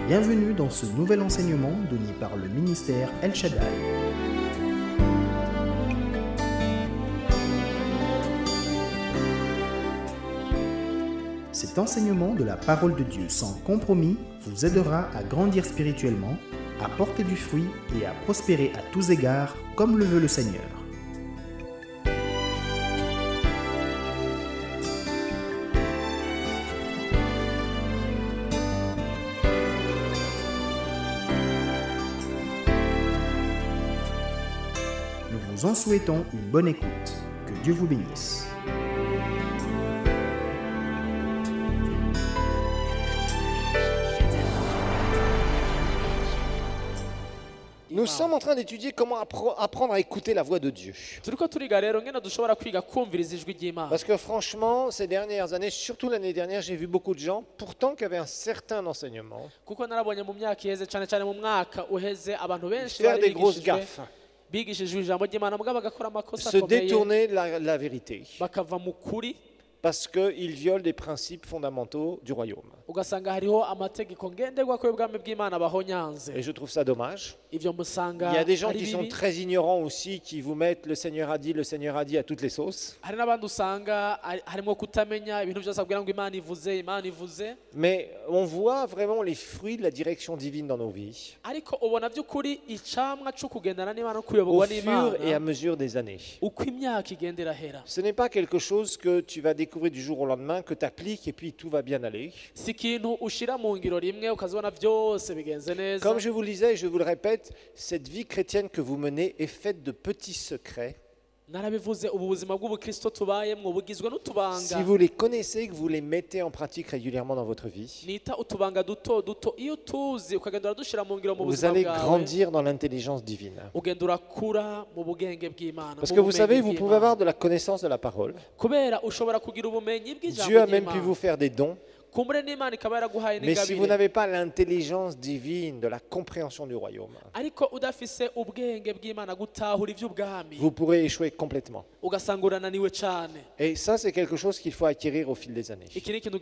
Bienvenue dans ce nouvel enseignement donné par le ministère El Shaddai. Cet enseignement de la parole de Dieu sans compromis vous aidera à grandir spirituellement, à porter du fruit et à prospérer à tous égards comme le veut le Seigneur. Nous vous en souhaitons une bonne écoute. Que Dieu vous bénisse. Nous sommes en train d'étudier comment apprendre à écouter la voix de Dieu. Parce que franchement, ces dernières années, surtout l'année dernière, j'ai vu beaucoup de gens, pourtant qui avaient un certain enseignement, faire des grosses gaffes, se détourner de la vérité, parce qu'ils violent des principes fondamentaux du royaume. Et je trouve ça dommage. Il y a des gens qui sont très ignorants aussi, qui vous mettent le Seigneur a dit à toutes les sauces. Mais on voit vraiment les fruits de la direction divine dans nos vies au fur et à mesure des années. Ce n'est pas quelque chose que tu vas découvrir du jour au lendemain, que tu appliques et puis tout va bien aller. Comme je vous le disais et je vous le répète, cette vie chrétienne que vous menez est faite de petits secrets. Si vous les connaissez, que vous les mettez en pratique régulièrement dans votre vie, vous allez grandir dans l'intelligence divine. Parce que vous savez, vous pouvez avoir de la connaissance de la parole. Dieu a même pu vous faire des dons. Mais si vous n'avez pas l'intelligence divine de la compréhension du royaume, vous pourrez échouer complètement. Et ça, c'est quelque chose qu'il faut acquérir au fil des années.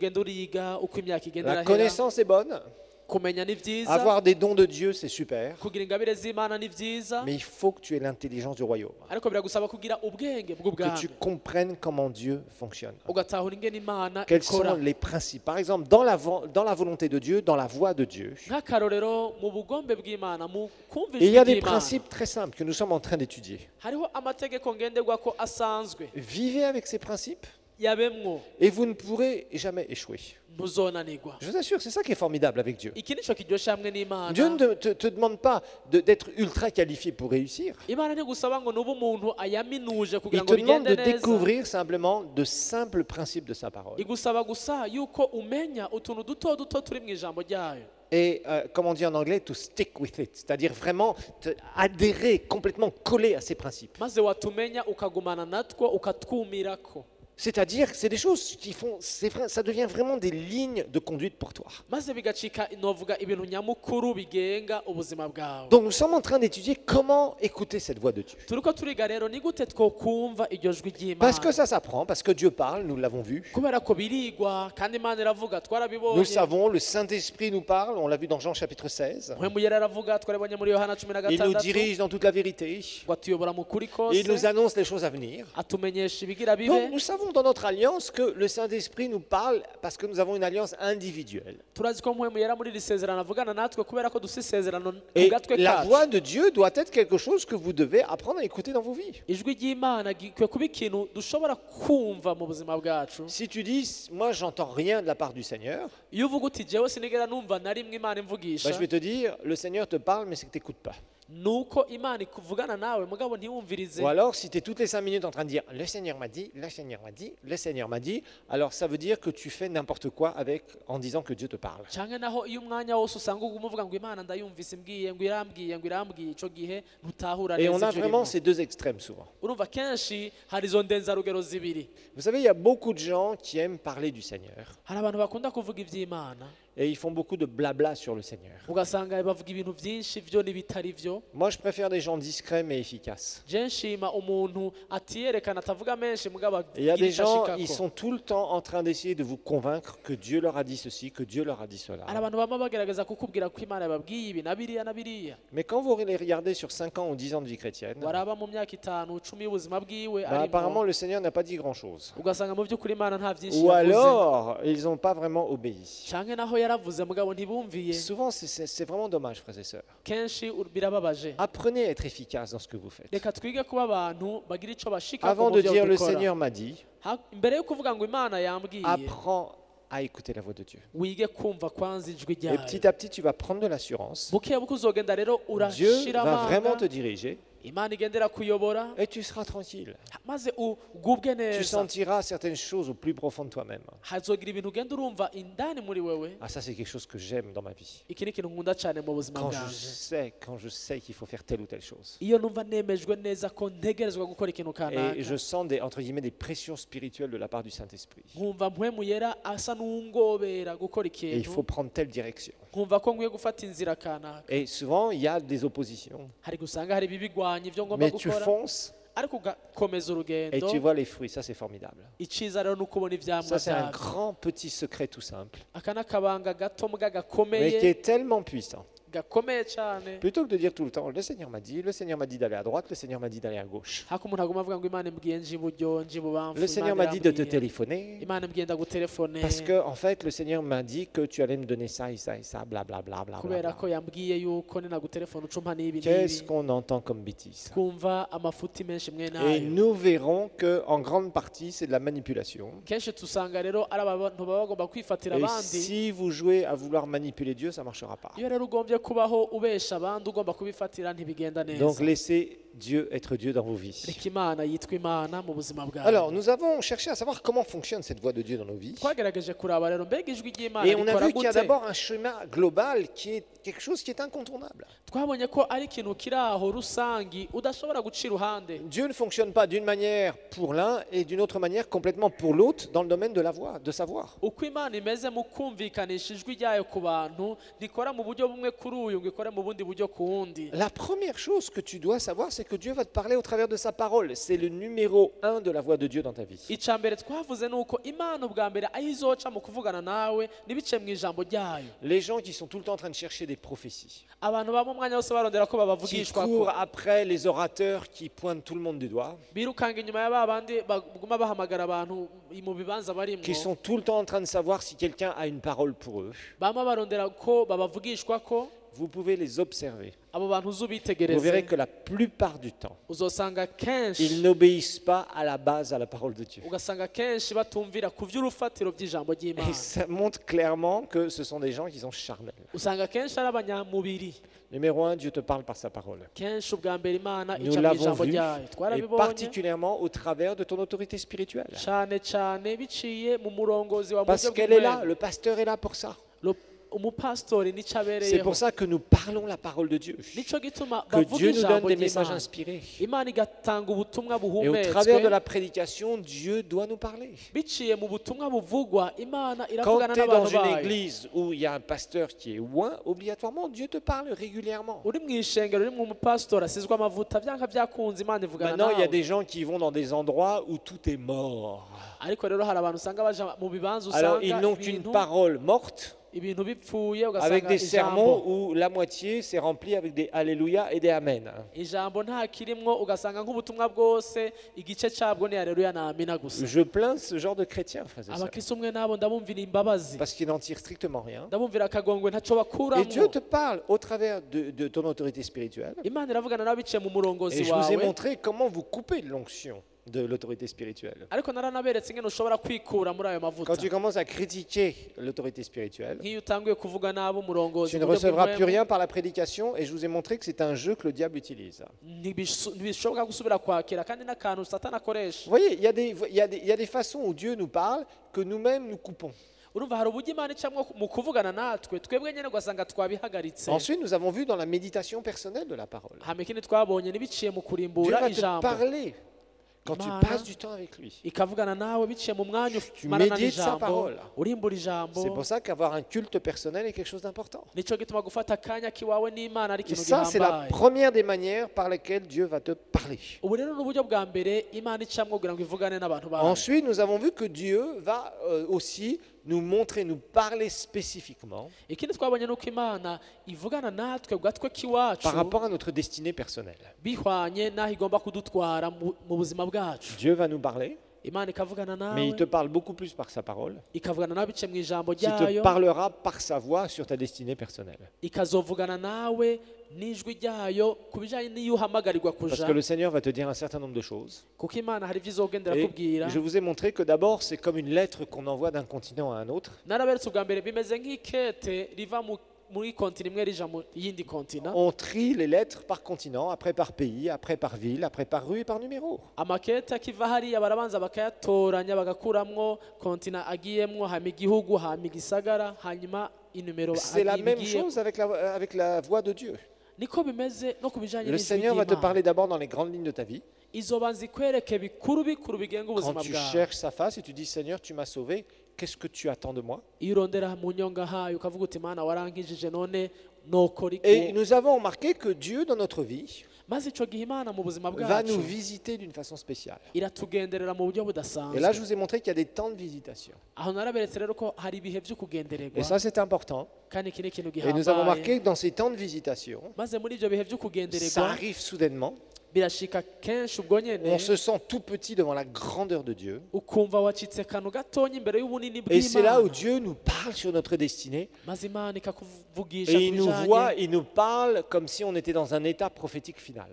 La connaissance est bonne. Avoir des dons de Dieu, c'est super. Mais il faut que tu aies l'intelligence du royaume. Que tu comprennes comment Dieu fonctionne. Quels sont les principes. Par exemple, dans la volonté de Dieu, dans la voie de Dieu, il y a des principes très simples que nous sommes en train d'étudier. Vivez avec ces principes et vous ne pourrez jamais échouer. Je vous assure, c'est ça qui est formidable avec Dieu. Dieu ne te demande pas d'être ultra qualifié pour réussir. Il te demande de découvrir simplement de simples principes de sa parole. Et comme on dit en anglais, to stick with it, c'est-à-dire vraiment adhérer, complètement coller à ces principes. C'est-à-dire que c'est des choses qui font, ça devient vraiment des lignes de conduite pour toi. Donc nous sommes en train d'étudier comment écouter cette voix de Dieu. Parce que ça s'apprend, parce que Dieu parle, nous l'avons vu. Nous le savons, le Saint-Esprit nous parle, on l'a vu dans Jean chapitre 16. Il nous dirige dans toute la vérité. Il nous annonce les choses à venir. Donc nous savons dans notre alliance que le Saint-Esprit nous parle parce que nous avons une alliance individuelle. Et la voix de Dieu doit être quelque chose que vous devez apprendre à écouter dans vos vies. Si tu dis, moi j'entends rien de la part du Seigneur, je vais te dire, le Seigneur te parle mais c'est que tu n'écoutes pas. Ou alors si tu es toutes les 5 minutes en train de dire le Seigneur m'a dit, le Seigneur m'a dit, le Seigneur m'a dit, alors ça veut dire que tu fais n'importe quoi en disant que Dieu te parle. Et on a vraiment ces deux extrêmes souvent. Vous savez, il y a beaucoup de gens qui aiment parler du Seigneur. Et ils font beaucoup de blabla sur le Seigneur. Moi, je préfère des gens discrets mais efficaces. Et il y a des gens, ils sont tout le temps en train d'essayer de vous convaincre que Dieu leur a dit ceci, que Dieu leur a dit cela. Mais quand vous les regardez sur 5 ans ou 10 ans de vie chrétienne, apparemment le Seigneur n'a pas dit grand-chose. Ou alors, ils n'ont pas vraiment obéi. Souvent, c'est vraiment dommage, frères et sœurs. Apprenez à être efficace dans ce que vous faites. Avant de dire « le Seigneur m'a dit », apprends à écouter la voix de Dieu. Et petit à petit, tu vas prendre de l'assurance. Dieu va vraiment te diriger. Et tu seras tranquille. Tu sentiras certaines choses au plus profond de toi-même. Ah, ça, c'est quelque chose que j'aime dans ma vie. Quand je sais qu'il faut faire telle ou telle chose. Et je sens entre guillemets des pressions spirituelles de la part du Saint-Esprit. Et il faut prendre telle direction. Et souvent, il y a des oppositions. Mais tu fonces et tu vois les fruits, ça c'est formidable. Ça c'est un grand petit secret tout simple, mais qui est tellement puissant. Plutôt que de dire tout le temps, le Seigneur m'a dit d'aller à droite, le Seigneur m'a dit d'aller à gauche. Le Seigneur m'a dit de te téléphoner, parce que en fait le Seigneur m'a dit que tu allais me donner ça et ça et ça, blablabla. Qu'est-ce qu'on entend comme bêtise? Et nous verrons qu'en grande partie c'est de la manipulation. Et si vous jouez à vouloir manipuler Dieu, ça ne marchera pas. Donc laissez Dieu être Dieu dans vos vies. Alors nous avons cherché à savoir comment fonctionne cette voix de Dieu dans nos vies. Et on a vu qu'il y a d'abord un schéma global qui est quelque chose qui est incontournable. Dieu ne fonctionne pas d'une manière pour l'un et d'une autre manière complètement pour l'autre dans le domaine de la voix, de savoir. La première chose que tu dois savoir, c'est que Dieu va te parler au travers de sa parole. C'est le numéro 1 de la voix de Dieu dans ta vie. Les gens qui sont tout le temps en train de chercher des prophéties, qui courent après les orateurs qui pointent tout le monde du doigt, qui sont tout le temps en train de savoir si quelqu'un a une parole pour eux, vous pouvez les observer. Vous verrez que la plupart du temps, ils n'obéissent pas à la base à la parole de Dieu. Et ça montre clairement que ce sont des gens qui sont charnels. Numéro 1, Dieu te parle par sa parole. Nous l'avons vu, et particulièrement au travers de ton autorité spirituelle. Parce qu'elle est là, le pasteur est là pour ça. C'est pour ça que nous parlons la parole de Dieu. Que Dieu nous donne des messages inspirés. Et au travers de la prédication, Dieu doit nous parler. Quand tu es dans une église où il y a un pasteur qui est loin, obligatoirement, Dieu te parle régulièrement. Maintenant, il y a des gens qui vont dans des endroits où tout est mort. Alors, ils n'ont qu'une parole morte, avec des sermons où la moitié s'est remplie avec des Alléluia et des Amen. Je plains ce genre de chrétiens, frères et sœurs, parce qu'ils n'en tirent strictement rien. Et Dieu te parle au travers de ton autorité spirituelle. Et je vous ai montré comment vous couper de l'onction de l'autorité spirituelle. Quand tu commences à critiquer l'autorité spirituelle, tu ne recevras plus rien par la prédication, et je vous ai montré que c'est un jeu que le diable utilise. Vous voyez, il y a des façons où Dieu nous parle que nous-mêmes nous coupons. Ensuite, nous avons vu dans la méditation personnelle de la parole, Dieu va te parler Quand tu passes du temps avec lui, tu médites sa parole. C'est pour ça qu'avoir un culte personnel est quelque chose d'important. Et ça, c'est la première des manières par lesquelles Dieu va te parler. Ensuite, nous avons vu que Dieu va aussi nous montrer, nous parler spécifiquement par rapport à notre destinée personnelle. Dieu va nous parler, mais il te parle beaucoup plus par sa parole, qui te parlera par sa voix sur ta destinée personnelle. Parce que le Seigneur va te dire un certain nombre de choses. Et je vous ai montré que d'abord, c'est comme une lettre qu'on envoie d'un continent à un autre. On trie les lettres par continent, après par pays, après par ville, après par rue et par numéro. C'est la même chose avec la voix de Dieu. Le Seigneur va te parler d'abord dans les grandes lignes de ta vie. Quand tu cherches sa face et tu dis Seigneur, tu m'as sauvé, qu'est-ce que tu attends de moi? Et nous avons remarqué que Dieu dans notre vie va nous visiter d'une façon spéciale. Et là, je vous ai montré qu'il y a des temps de visitation. Et ça, c'est important. Et nous avons remarqué que dans ces temps de visitation, ça arrive soudainement. On se sent tout petit devant la grandeur de Dieu. Et c'est là où Dieu nous parle sur notre destinée. Et il nous voit, il nous parle comme si on était dans un état prophétique final.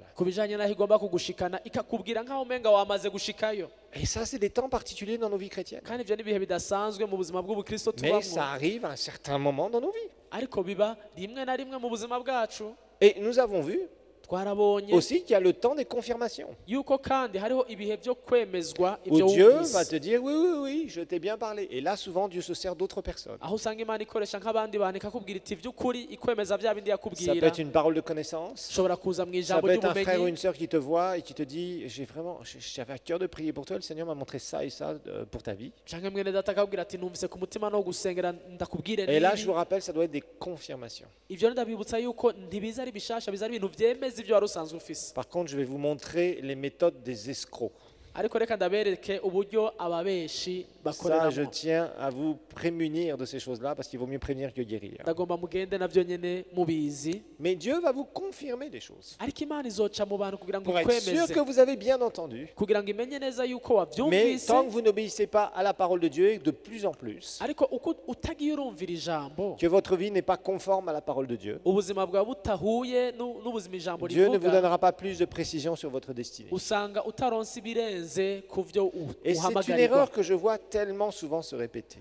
Et ça, c'est des temps particuliers dans nos vies chrétiennes. Mais ça arrive à un certain moment dans nos vies. Et nous avons vu aussi qu'il y a le temps des confirmations. Où Dieu va te dire oui, je t'ai bien parlé. Et là, souvent, Dieu se sert d'autres personnes. Ça peut être une parole de connaissance. Ça peut être un frère ou une sœur qui te voit et qui te dit j'avais à cœur de prier pour toi. Le Seigneur m'a montré ça et ça pour ta vie. Et là, je vous rappelle, ça doit être des confirmations. Par contre, je vais vous montrer les méthodes des escrocs. Ça, je tiens à vous prémunir de ces choses-là parce qu'il vaut mieux prévenir que guérir. Mais Dieu va vous confirmer des choses pour être sûr que vous avez bien entendu. Mais tant que vous n'obéissez pas à la parole de Dieu, de plus en plus, que votre vie n'est pas conforme à la parole de Dieu, Dieu ne vous donnera pas plus de précision sur votre destinée. Et c'est une erreur que je vois tellement souvent se répéter.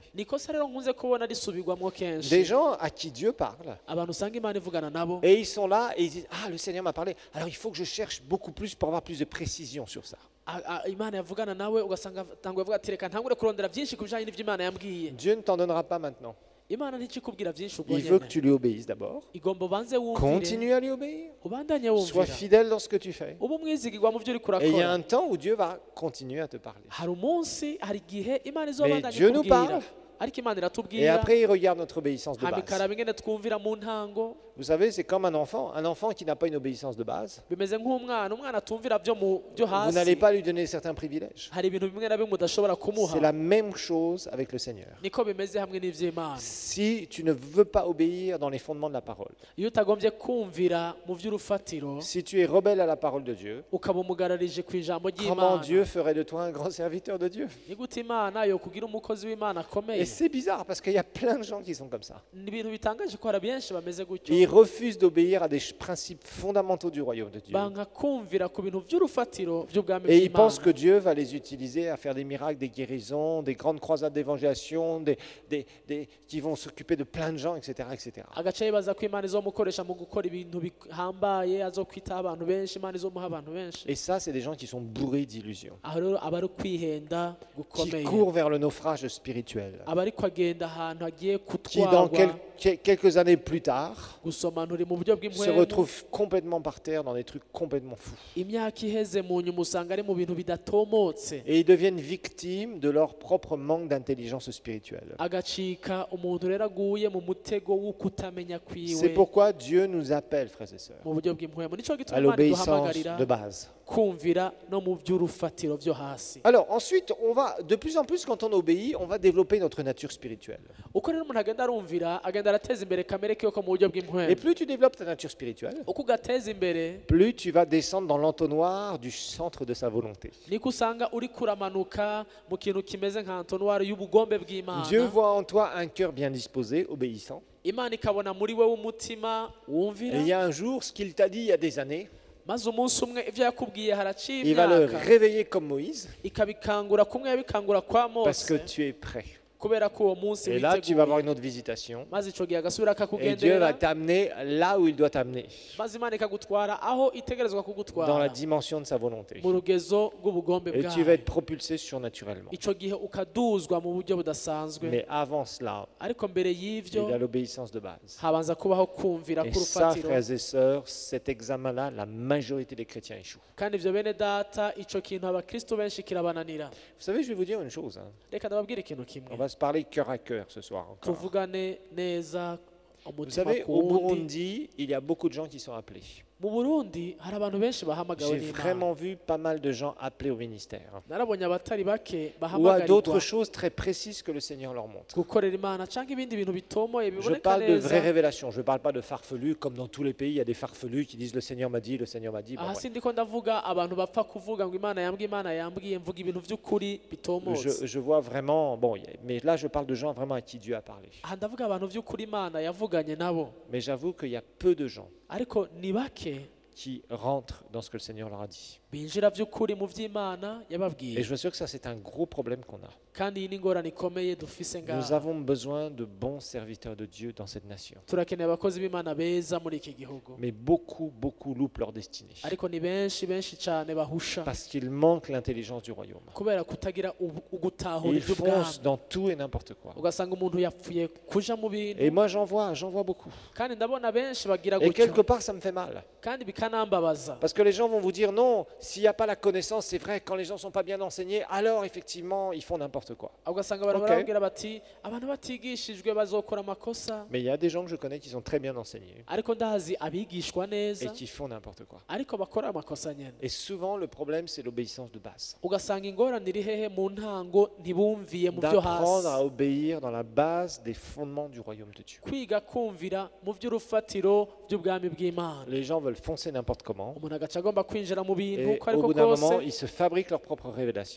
Des gens à qui Dieu parle, et ils sont là et ils disent le Seigneur m'a parlé, alors il faut que je cherche beaucoup plus pour avoir plus de précision sur ça. Dieu ne t'en donnera pas maintenant. Il veut que tu lui obéisses d'abord. Continue à lui obéir. Sois fidèle dans ce que tu fais. Et il y a un temps où Dieu va continuer à te parler. Mais Dieu nous parle. Et après, il regarde notre obéissance de base. Vous savez, c'est comme un enfant qui n'a pas une obéissance de base. Vous n'allez pas lui donner certains privilèges. C'est la même chose avec le Seigneur. Si tu ne veux pas obéir dans les fondements de la parole, si tu es rebelle à la parole de Dieu, comment Dieu ferait de toi un grand serviteur de Dieu? Et c'est bizarre parce qu'il y a plein de gens qui sont comme ça. Ils refusent d'obéir à des principes fondamentaux du royaume de Dieu. Et ils pensent que Dieu va les utiliser à faire des miracles, des guérisons, des grandes croisades d'évangélisation, qui vont s'occuper de plein de gens, etc. etc. Et ça, c'est des gens qui sont bourrés d'illusions, qui courent vers le naufrage spirituel. qui dans quelques années plus tard se retrouve complètement par terre dans des trucs complètement fous. Et ils deviennent victimes de leur propre manque d'intelligence spirituelle. C'est pourquoi Dieu nous appelle, frères et sœurs, à l'obéissance de base. Alors ensuite, de plus en plus, quand on obéit, on va développer notre nature spirituelle. Et plus tu développes ta nature spirituelle, plus tu vas descendre dans l'entonnoir du centre de sa volonté. Dieu voit en toi un cœur bien disposé, obéissant. Et il y a un jour, ce qu'il t'a dit il y a des années, il va le réveiller comme Moïse parce que tu es prêt. Et là, tu vas avoir une autre visitation. Et Dieu va t'amener là où il doit t'amener, dans la dimension de sa volonté. Et tu vas être propulsé surnaturellement. Mais avant cela, il y a l'obéissance de base. Et ça, frères et sœurs, cet examen-là, la majorité des chrétiens échouent. Vous savez, je vais vous dire une chose. On va se parler cœur à cœur ce soir encore. Vous savez, au Burundi, il y a beaucoup de gens qui sont appelés. J'ai vraiment vu pas mal de gens appelés au ministère ou à d'autres choses très précises que le Seigneur leur montre. Je parle de vraies révélations, je ne parle pas de farfelus comme dans tous les pays, il y a des farfelus qui disent le Seigneur m'a dit, le Seigneur m'a dit. Je vois vraiment, mais là je parle de gens vraiment à qui Dieu a parlé. Mais j'avoue qu'il y a peu de gens qui rentrent dans ce que le Seigneur leur a dit. Et je suis sûr que ça, c'est un gros problème qu'on a. Nous avons besoin de bons serviteurs de Dieu dans cette nation. Mais beaucoup loupent leur destinée. Parce qu'ils manquent l'intelligence du royaume. Ils foncent dans tout et n'importe quoi. Et moi, j'en vois beaucoup. Et quelque part, ça me fait mal. Parce que les gens vont vous dire non, s'il n'y a pas la connaissance, c'est vrai, quand les gens ne sont pas bien enseignés, alors effectivement, ils font n'importe quoi. Okay. Mais il y a des gens que je connais qui sont très bien enseignés et qui font n'importe quoi. Et souvent, le problème, c'est l'obéissance de base. D'apprendre à obéir dans la base des fondements du royaume de Dieu. Les gens veulent foncer n'importe comment. Et au bout d'un moment, ils se fabriquent leur propre révélation.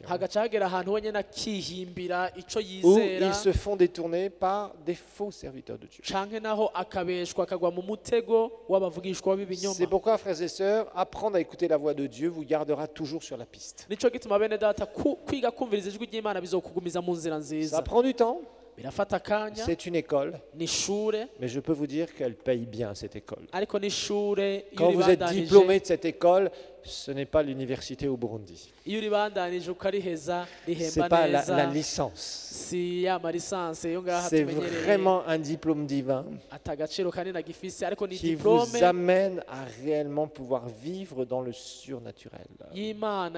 Ou ils se font détourner par des faux serviteurs de Dieu. C'est pourquoi, frères et sœurs, apprendre à écouter la voix de Dieu vous gardera toujours sur la piste. Ça prend du temps. C'est une école, mais je peux vous dire qu'elle paye bien cette école. Quand vous êtes diplômé de cette école, ce n'est pas l'université au Burundi. Ce n'est pas la licence. C'est vraiment un diplôme divin qui vous amène à réellement pouvoir vivre dans le surnaturel. Et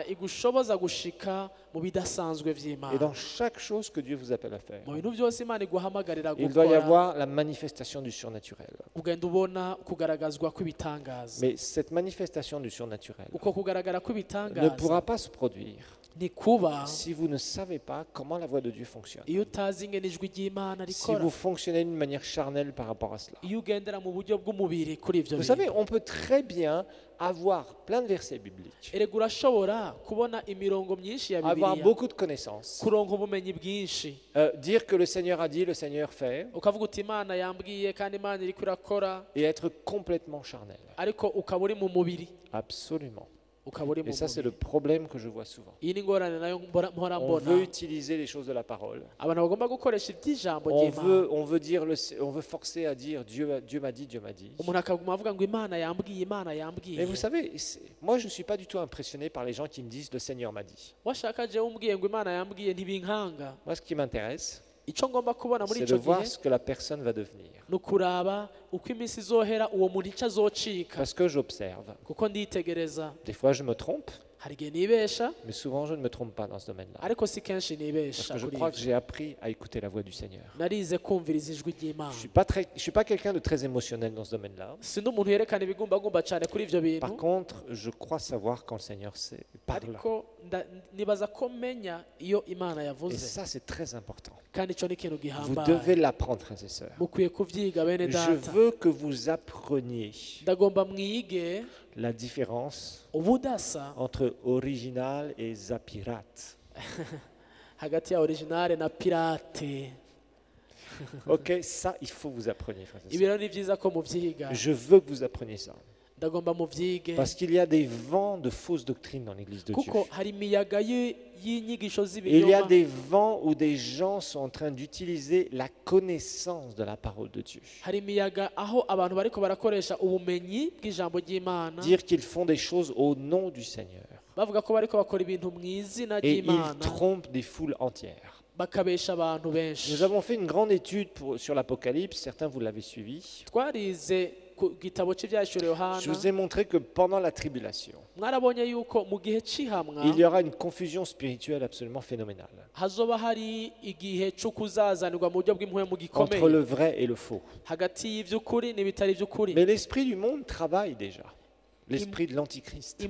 dans chaque chose que Dieu vous appelle à faire, il doit y avoir la manifestation du surnaturel. Mais cette manifestation du surnaturel ne pourra pas se produire si vous ne savez pas comment la voix de Dieu fonctionne. Si vous fonctionnez d'une manière charnelle par rapport à cela. Vous savez, on peut très bien avoir plein de versets bibliques, avoir beaucoup de connaissances, dire que le Seigneur a dit, le Seigneur fait, et être complètement charnel. Absolument. Et ça, c'est le problème que je vois souvent. On veut utiliser les choses de la parole. On veut forcer à dire Dieu m'a dit, Dieu m'a dit. Mais vous savez, moi, je ne suis pas du tout impressionné par les gens qui me disent le Seigneur m'a dit. Moi, ce qui m'intéresse, c'est de voir ce que la personne va devenir. Parce que j'observe. Des fois, je me trompe. Mais souvent, je ne me trompe pas dans ce domaine-là. Parce que je crois que j'ai appris à écouter la voix du Seigneur. Je ne suis pas quelqu'un de très émotionnel dans ce domaine-là. Par contre, je crois savoir quand le Seigneur parle. Et ça, c'est très important. Vous devez l'apprendre, frères et sœurs. Je veux que vous appreniez la différence entre original et zapirate. Ok, ça, il faut vous appreniez, frères et sœurs. Je veux que vous appreniez ça. Parce qu'il y a des vents de fausses doctrines dans l'église de Dieu. Il y a des vents où des gens sont en train d'utiliser la connaissance de la parole de Dieu. Dire qu'ils font des choses au nom du Seigneur. Et ils trompent des foules entières. Nous avons fait une grande étude sur l'Apocalypse, certains vous l'avez suivi. Je vous ai montré que pendant la tribulation, il y aura une confusion spirituelle absolument phénoménale entre le vrai et le faux. Mais l'esprit du monde travaille déjà. L'esprit de l'Antichrist.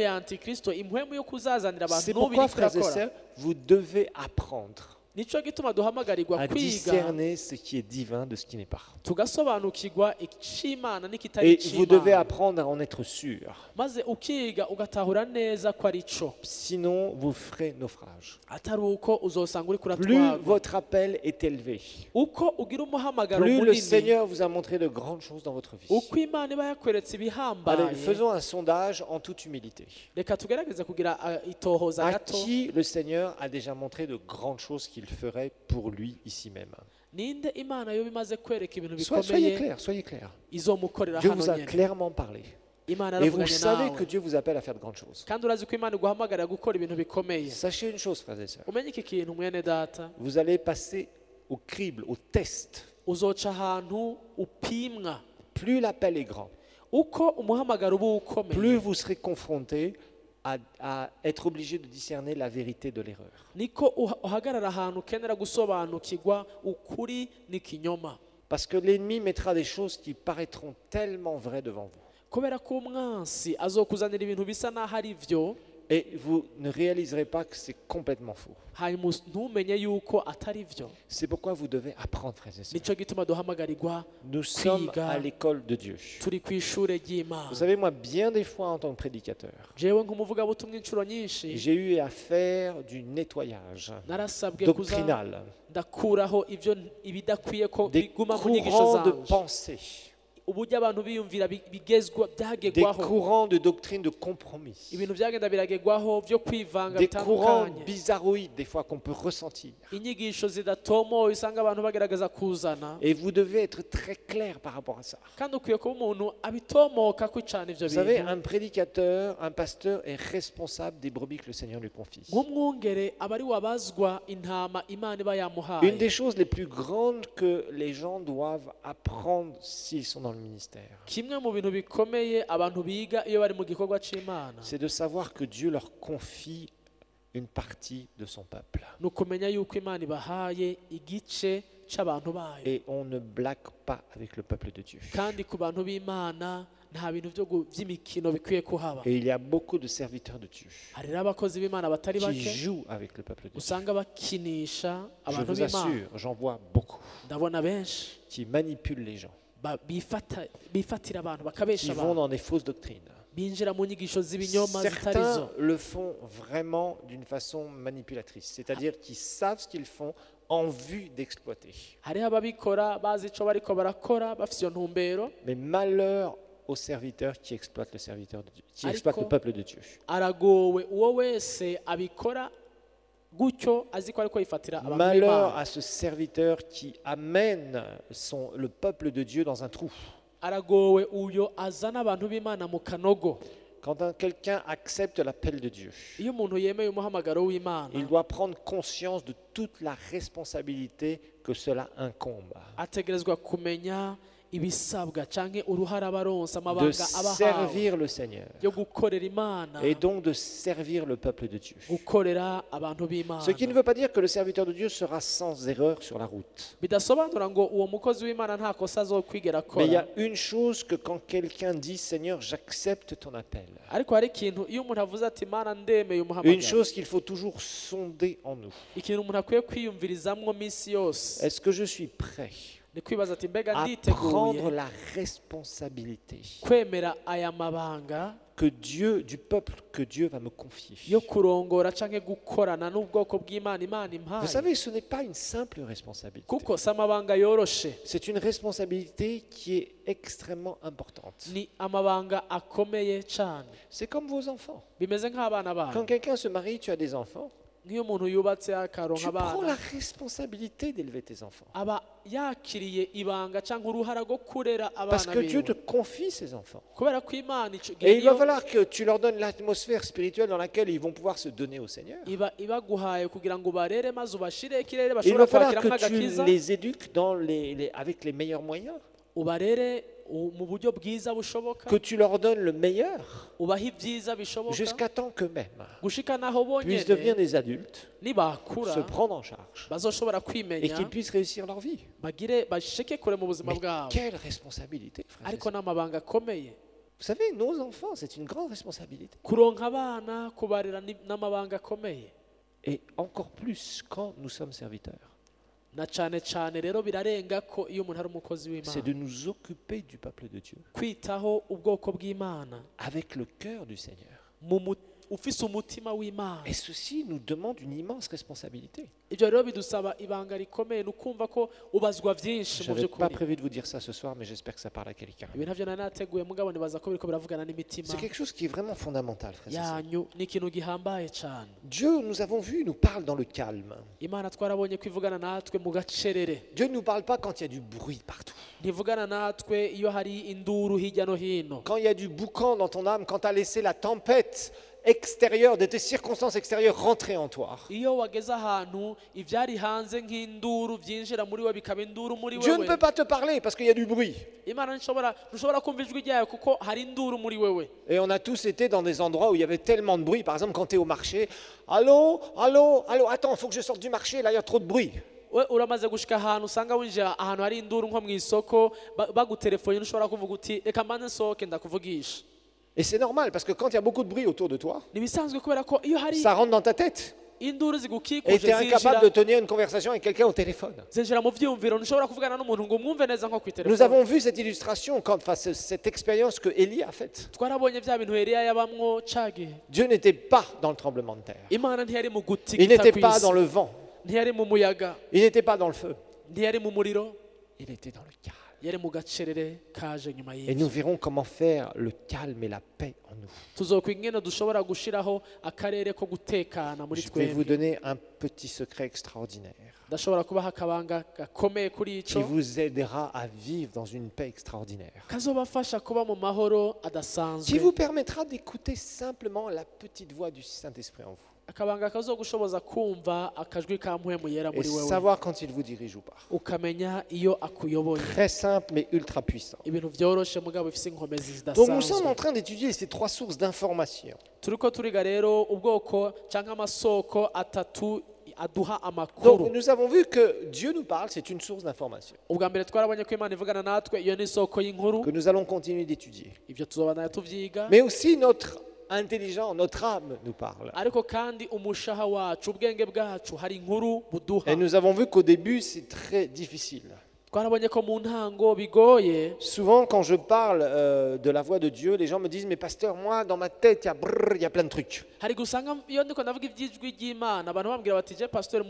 C'est pourquoi, frères et sœurs, vous devez apprendre à discerner ce qui est divin de ce qui n'est pas. Et vous devez apprendre à en être sûr. Sinon, vous ferez naufrage. Plus votre appel est élevé, plus le Seigneur vous a montré de grandes choses dans votre vie. Allez, faisons un sondage en toute humilité. À qui le Seigneur a déjà montré de grandes choses qu'il ferait pour lui ici même? Soyez clair. Dieu vous a clairement parlé. Et vous savez que Dieu vous appelle à faire de grandes choses. Sachez une chose, frères et sœurs. Vous allez passer au crible, au test. Plus l'appel est grand, plus vous serez confrontés à être obligé de discerner la vérité de l'erreur. Parce que l'ennemi mettra des choses qui paraîtront tellement vraies devant vous. Et vous ne réaliserez pas que c'est complètement faux. C'est pourquoi vous devez apprendre, frères et sœurs. Nous sommes à l'école de Dieu. Vous savez, moi, bien des fois en tant que prédicateur, j'ai eu à faire du nettoyage doctrinal, des courants de pensée, des courants de doctrine de compromis, des courants bizarroïdes des fois qu'on peut ressentir. Et vous devez être très clair par rapport à ça. Vous savez, un prédicateur, un pasteur est responsable des brebis que le Seigneur lui confie. Une des choses les plus grandes que les gens doivent apprendre s'ils sont dans le ministère, c'est de savoir que Dieu leur confie une partie de son peuple. Et on ne blague pas avec le peuple de Dieu. Et il y a beaucoup de serviteurs de Dieu qui jouent avec le peuple de Dieu. Je vous assure, j'en vois beaucoup qui manipulent les gens, qui vont dans des fausses doctrines. Certains le font vraiment d'une façon manipulatrice, c'est-à-dire qu'ils savent ce qu'ils font en vue d'exploiter. Mais malheur aux serviteurs qui exploitent le serviteur de Dieu, qui exploitent le peuple de Dieu. Malheur à ce serviteur qui amène le que Quand quelqu'un accepte l'appel de Dieu, il doit prendre conscience de toute la responsabilité que cela incombe. De servir le Seigneur et donc de servir le peuple de Dieu. Ce qui ne veut pas dire que le serviteur de Dieu sera sans erreur sur la route. Mais il y a une chose que quand quelqu'un dit Seigneur, j'accepte ton appel, une chose qu'il faut toujours sonder en nous. Est-ce que je suis prêt à prendre la responsabilité que Dieu, du peuple que Dieu va me confier? Vous savez, ce n'est pas une simple responsabilité. C'est une responsabilité qui est extrêmement importante. C'est comme vos enfants. Quand quelqu'un se marie, tu as des enfants. Tu prends la responsabilité d'élever tes enfants. Parce que Dieu te confie ses enfants. Et il va falloir que tu leur donnes l'atmosphère spirituelle dans laquelle ils vont pouvoir se donner au Seigneur. Il va falloir que tu les éduques avec les meilleurs moyens. Que tu leur donnes le meilleur jusqu'à temps qu'eux-mêmes puissent devenir des adultes, se prendre en charge et qu'ils puissent réussir leur vie. Mais quelle responsabilité, frères et sœurs. Vous savez, nos enfants, c'est une grande responsabilité. Et encore plus quand nous sommes serviteurs. C'est de nous occuper du peuple de Dieu avec le cœur du Seigneur. Et ceci nous demande une immense responsabilité. Je n'avais pas prévu de vous dire ça ce soir, mais j'espère que ça parle à quelqu'un. C'est quelque chose qui est vraiment fondamental, frères et sœurs. Dieu, nous avons vu, nous parle dans le calme. Dieu ne nous parle pas quand il y a du bruit partout. Quand il y a du boucan dans ton âme, quand tu as laissé la tempête extérieure, de tes circonstances extérieures rentrer en toi. Dieu ne peut pas te parler parce qu'il y a du bruit. Et on a tous été dans des endroits où il y avait tellement de bruit. Par exemple, quand tu es au marché, allô, allô, allô, attends, il faut que je sorte du marché, là il y a trop de bruit. uramaze gushika ahantu usanga winjira ahantu hari induru nko mu isoko bagutelefone ushobora kuvuga uti reka mbanze nsohoke ndakuvugisha. Et c'est normal parce que quand il y a beaucoup de bruit autour de toi, ça rentre dans ta tête. Et tu es incapable de tenir une conversation avec quelqu'un au téléphone. Nous avons vu cette illustration, cette expérience que Élie a faite. Dieu n'était pas dans le tremblement de terre. Il n'était pas dans le vent. Il n'était pas dans le feu. Il était dans le calme. Et nous verrons comment faire le calme et la paix en nous. Je vais vous donner un petit secret extraordinaire qui vous aidera à vivre dans une paix extraordinaire, qui vous permettra d'écouter simplement la petite voix du Saint-Esprit en vous. Et savoir quand il vous dirige ou pas. Très simple mais ultra puissant. Donc nous sommes en train d'étudier ces trois sources d'information. Donc nous avons vu que Dieu nous parle, c'est une source d'information que nous allons continuer d'étudier. Mais aussi notre intelligent, notre âme nous parle. Et nous avons vu qu'au début c'est très difficile. Souvent quand je parle de la voix de Dieu, les gens me disent mais pasteur, moi dans ma tête il y a plein de trucs.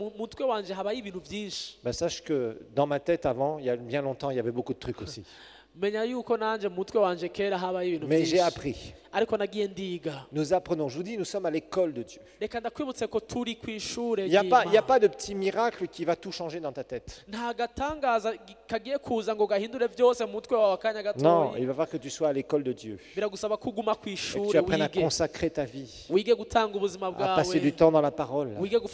Sache que dans ma tête avant, il y a bien longtemps, il y avait beaucoup de trucs aussi. Mais j'ai appris. Nous apprenons. Je vous dis, nous sommes à l'école de Dieu. Il n'y a pas de petit miracle qui va tout changer dans ta tête. Non, il va falloir que tu sois à l'école de Dieu. Et que tu apprennes à consacrer ta vie, à passer du temps dans la parole,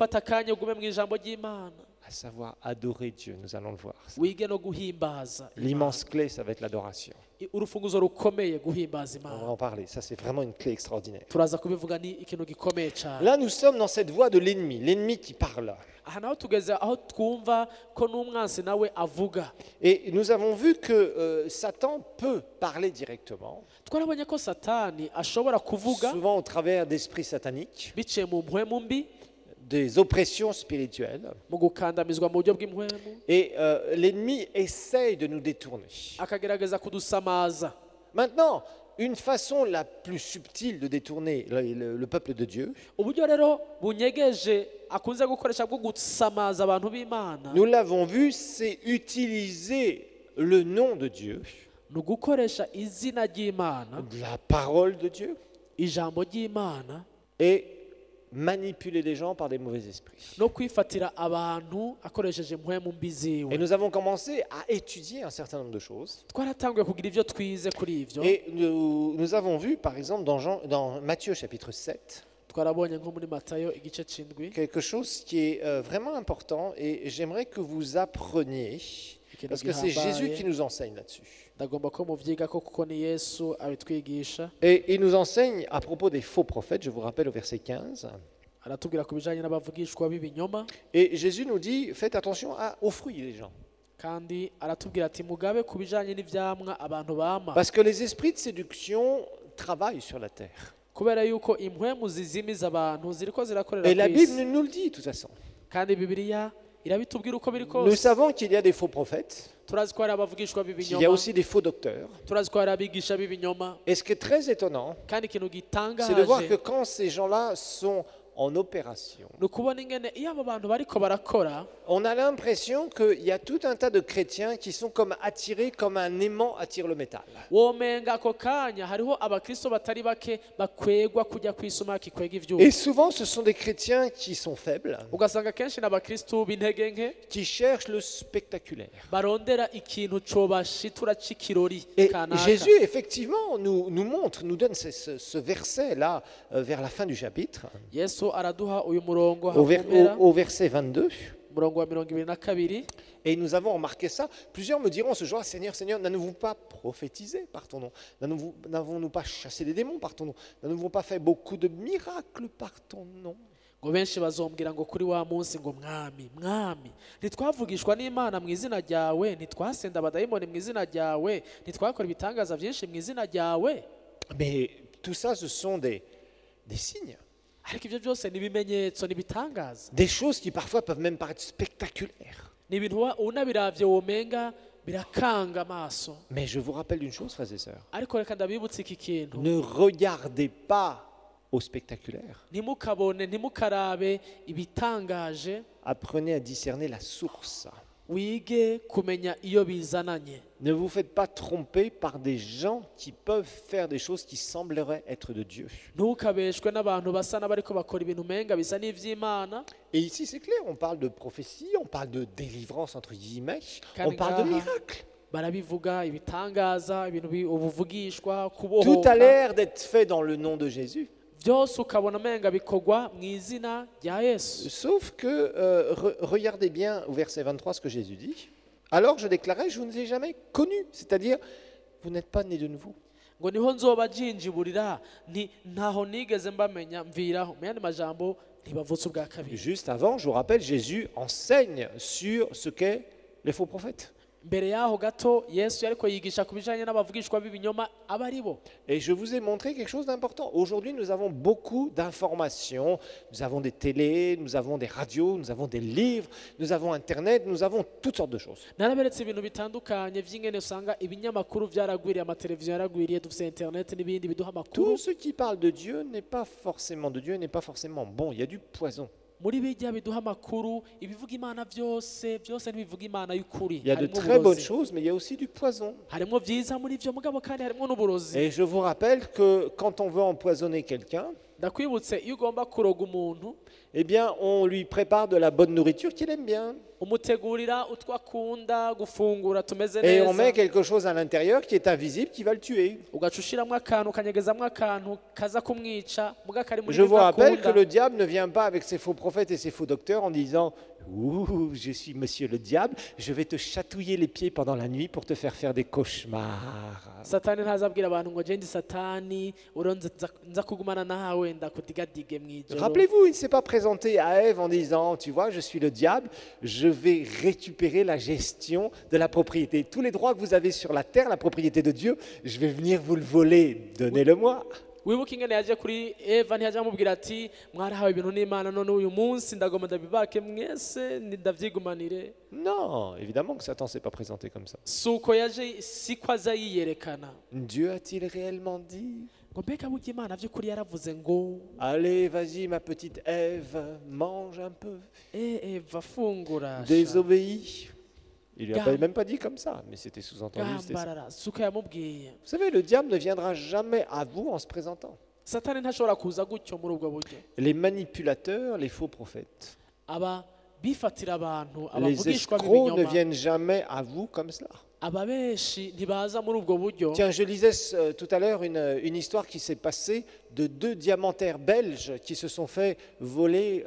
à savoir adorer Dieu. Nous allons le voir. L'immense clé, ça va être l'adoration. On va en parler. Ça, c'est vraiment une clé extraordinaire. Là, nous sommes dans cette voie de l'ennemi qui parle. Et nous avons vu que Satan peut parler directement, souvent au travers d'esprits sataniques, des oppressions spirituelles. Et l'ennemi essaye de nous détourner. Maintenant, une façon la plus subtile de détourner le peuple de Dieu, nous l'avons vu, c'est utiliser le nom de Dieu, la parole de Dieu, et manipuler les gens par des mauvais esprits. Et nous avons commencé à étudier un certain nombre de choses. Et nous avons vu, par exemple, dans Matthieu chapitre 7, quelque chose qui est vraiment important, et j'aimerais que vous appreniez, parce que c'est Jésus qui nous enseigne là-dessus. Et il nous enseigne à propos des faux prophètes, je vous rappelle au verset 15. Et Jésus nous dit, faites attention aux fruits des gens. Parce que les esprits de séduction travaillent sur la terre. Et la Bible nous le dit de toute façon. Nous savons qu'il y a des faux prophètes, qu'il y a aussi des faux docteurs. Et ce qui est très étonnant, c'est de voir que quand ces gens-là sont en opération, on a l'impression qu'il y a tout un tas de chrétiens qui sont comme attirés, comme un aimant attire le métal. Et souvent ce sont des chrétiens qui sont faibles, qui cherchent le spectaculaire. Et Jésus effectivement nous montre, nous donne ce verset là vers la fin du chapitre, au verset 22. Et nous avons remarqué ça. Plusieurs me diront ce jour, Seigneur, Seigneur, n'avons-nous pas prophétisé par ton nom? N'avons-nous pas chassé les démons par ton nom? N'avons-nous pas fait beaucoup de miracles par ton nom? Mais tout ça, ce sont des signes. Des choses qui parfois peuvent même paraître spectaculaires. Mais je vous rappelle une chose, frères et sœurs. Ne regardez pas au spectaculaire. Apprenez à discerner la source. Ne vous faites pas tromper par des gens qui peuvent faire des choses qui sembleraient être de Dieu. Et ici c'est clair, on parle de prophétie, on parle de délivrance entre guillemets, on parle de miracle. Tout a l'air d'être fait dans le nom de Jésus. Sauf que, regardez bien au verset 23 ce que Jésus dit. Alors je déclarais, je ne vous ai jamais connu, c'est-à-dire, vous n'êtes pas né de nouveau. Juste avant, je vous rappelle, Jésus enseigne sur ce qu'est les faux prophètes. Et je vous ai montré quelque chose d'important. Aujourd'hui, nous avons beaucoup d'informations. Nous avons des télés, nous avons des radios, nous avons des livres, nous avons Internet, nous avons toutes sortes de choses. Tout ce qui parle de Dieu n'est pas forcément bon. Il y a du poison. muri bijya biduha amakuru ibivuga Imana byose ntibivuga Imana y'ukuri. Il y a de très bonnes choses, mais il y a aussi du poison. Harimo byiza muri byo mugabo kandi harimo n'uburozi. Et je vous rappelle que quand on veut empoisonner quelqu'un, ndakwibutse iyo ugomba kuroga umuntu, eh bien, on lui prépare de la bonne nourriture qu'il aime bien. umutegurira utwo akunda gufungura tumeze Et neza. on met quelque chose à l'intérieur qui est invisible, qui va le tuer. ugacushiramo akantu ukanyegezamo akantu kaza kumwica muga kari muri Je vous rappelle que akunda. le diable ne vient pas avec ses faux prophètes et ses faux docteurs en disant « Ouh, je suis monsieur le diable, je vais te chatouiller les pieds pendant la nuit pour te faire des cauchemars. » Satani ntazabwira abantu ngo je ndi Satani uronze nza kugumana nawe ndakudigadige mwijoro. Rappelez-vous, il ne s'est pas présenté à Ève en disant « Tu vois, je suis le diable, je vais récupérer la gestion de la propriété. Tous les droits que vous avez sur la terre, la propriété de Dieu, je vais venir vous le voler, donnez-le-moi. » wibuka ingene yaje kuri Eva ntiyaje amubwira ati mwarahawe ibintu n'Imana none uyu munsi ndagomba ndabibake mwese ndavyigumanire. Non, évidemment que Satan ne s'est pas présenté comme ça. Suko yaje siko aza yiyerekana. Dieu a-t-il réellement dit ngo mbega burya Imana vy'ukuri yaravuze ngo Allez, vas-y ma petite Ève, mange un peu. Eva fungura. Désobéis. Il lui a même pas dit comme ça, mais c'était sous-entendu. C'était ça. Gambarara suko yamubwiye. Vous savez, le diable ne viendra jamais à vous en se présentant. Satani ntashobora kuza gutyo muri ubwo buryo. Les manipulateurs, les faux prophètes, Aba bifatira abantu les abavugishwa escrocs ne b'ibinyoma. viennent jamais à vous comme cela. Aba beshi ntibaza muri ubwo buryo. Tiens, je lisais tout à l'heure une histoire qui s'est passée de 2 diamantaires belges qui se sont fait voler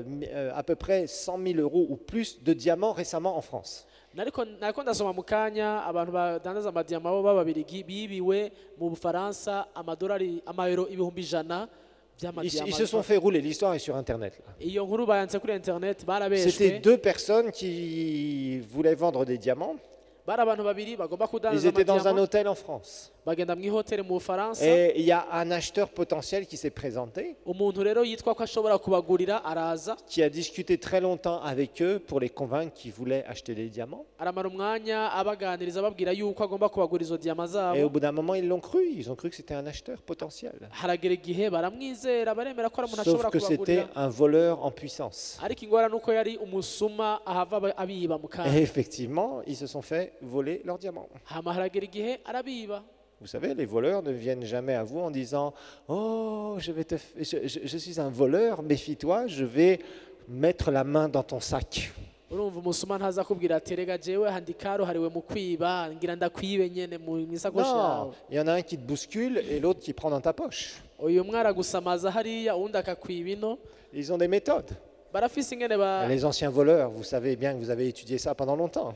à peu près 100 000 € ou plus de diamants récemment en France. nariko ndasoma mu kanya abantu badandaza amadiyama bo b'ababirigi bibiwe mu Bufaransa amadolari amayero ibihumbi 100 by'amadiyama. Ils se sont fait rouler, l'histoire est sur internet. Là. Iyo nkuru bayanze kuri internet barabeshwe. C'était 2 personnes qui voulaient vendre des diamants. Bari abantu babiri bagomba Ils kudandaza étaient dans un amadiyama hôtel en France. bagenda mu ihoteli mu Bufaransa. Et il y a un acheteur potentiel qui s'est présenté, umuntu rero yitwa ko ashobora kubagurira araza qui a discuté très longtemps avec eux pour les convaincre qu'ils voulaient acheter des diamants. aramara umwanya abaganiriza babwira yuko agomba kubagura izo diyama Et au zabo. bout d'un moment, ils l'ont cru. Ils ont cru que c'était un acheteur potentiel. haragera igihe baramwizera baremera ko ari umuntu Sauf ashobora que c'était kubagurira, un voleur en puissance. ariko ingorane nuko yari umusuma ahava abiba mu Et kanya. effectivement, ils se sont fait voler leurs diamants. hama haragera igihe arabiba. Vous savez, les voleurs ne viennent jamais à vous en disant « Oh, je suis un voleur, méfie-toi, je vais mettre la main dans ton sac. » urumva umusuma ntaza kubwira ati rega jewe handikaro hariwe mu kwiba ngira ndakwibe nyene mu isakoshi Non, yawe. il y en a un qui te bouscule et l'autre qui prend dans ta poche. uyu mwara gusamaza hariya uwundi akakwiba ino. Ils ont des méthodes. barafise ingene Les anciens voleurs, vous savez bien que vous avez étudié ça pendant longtemps.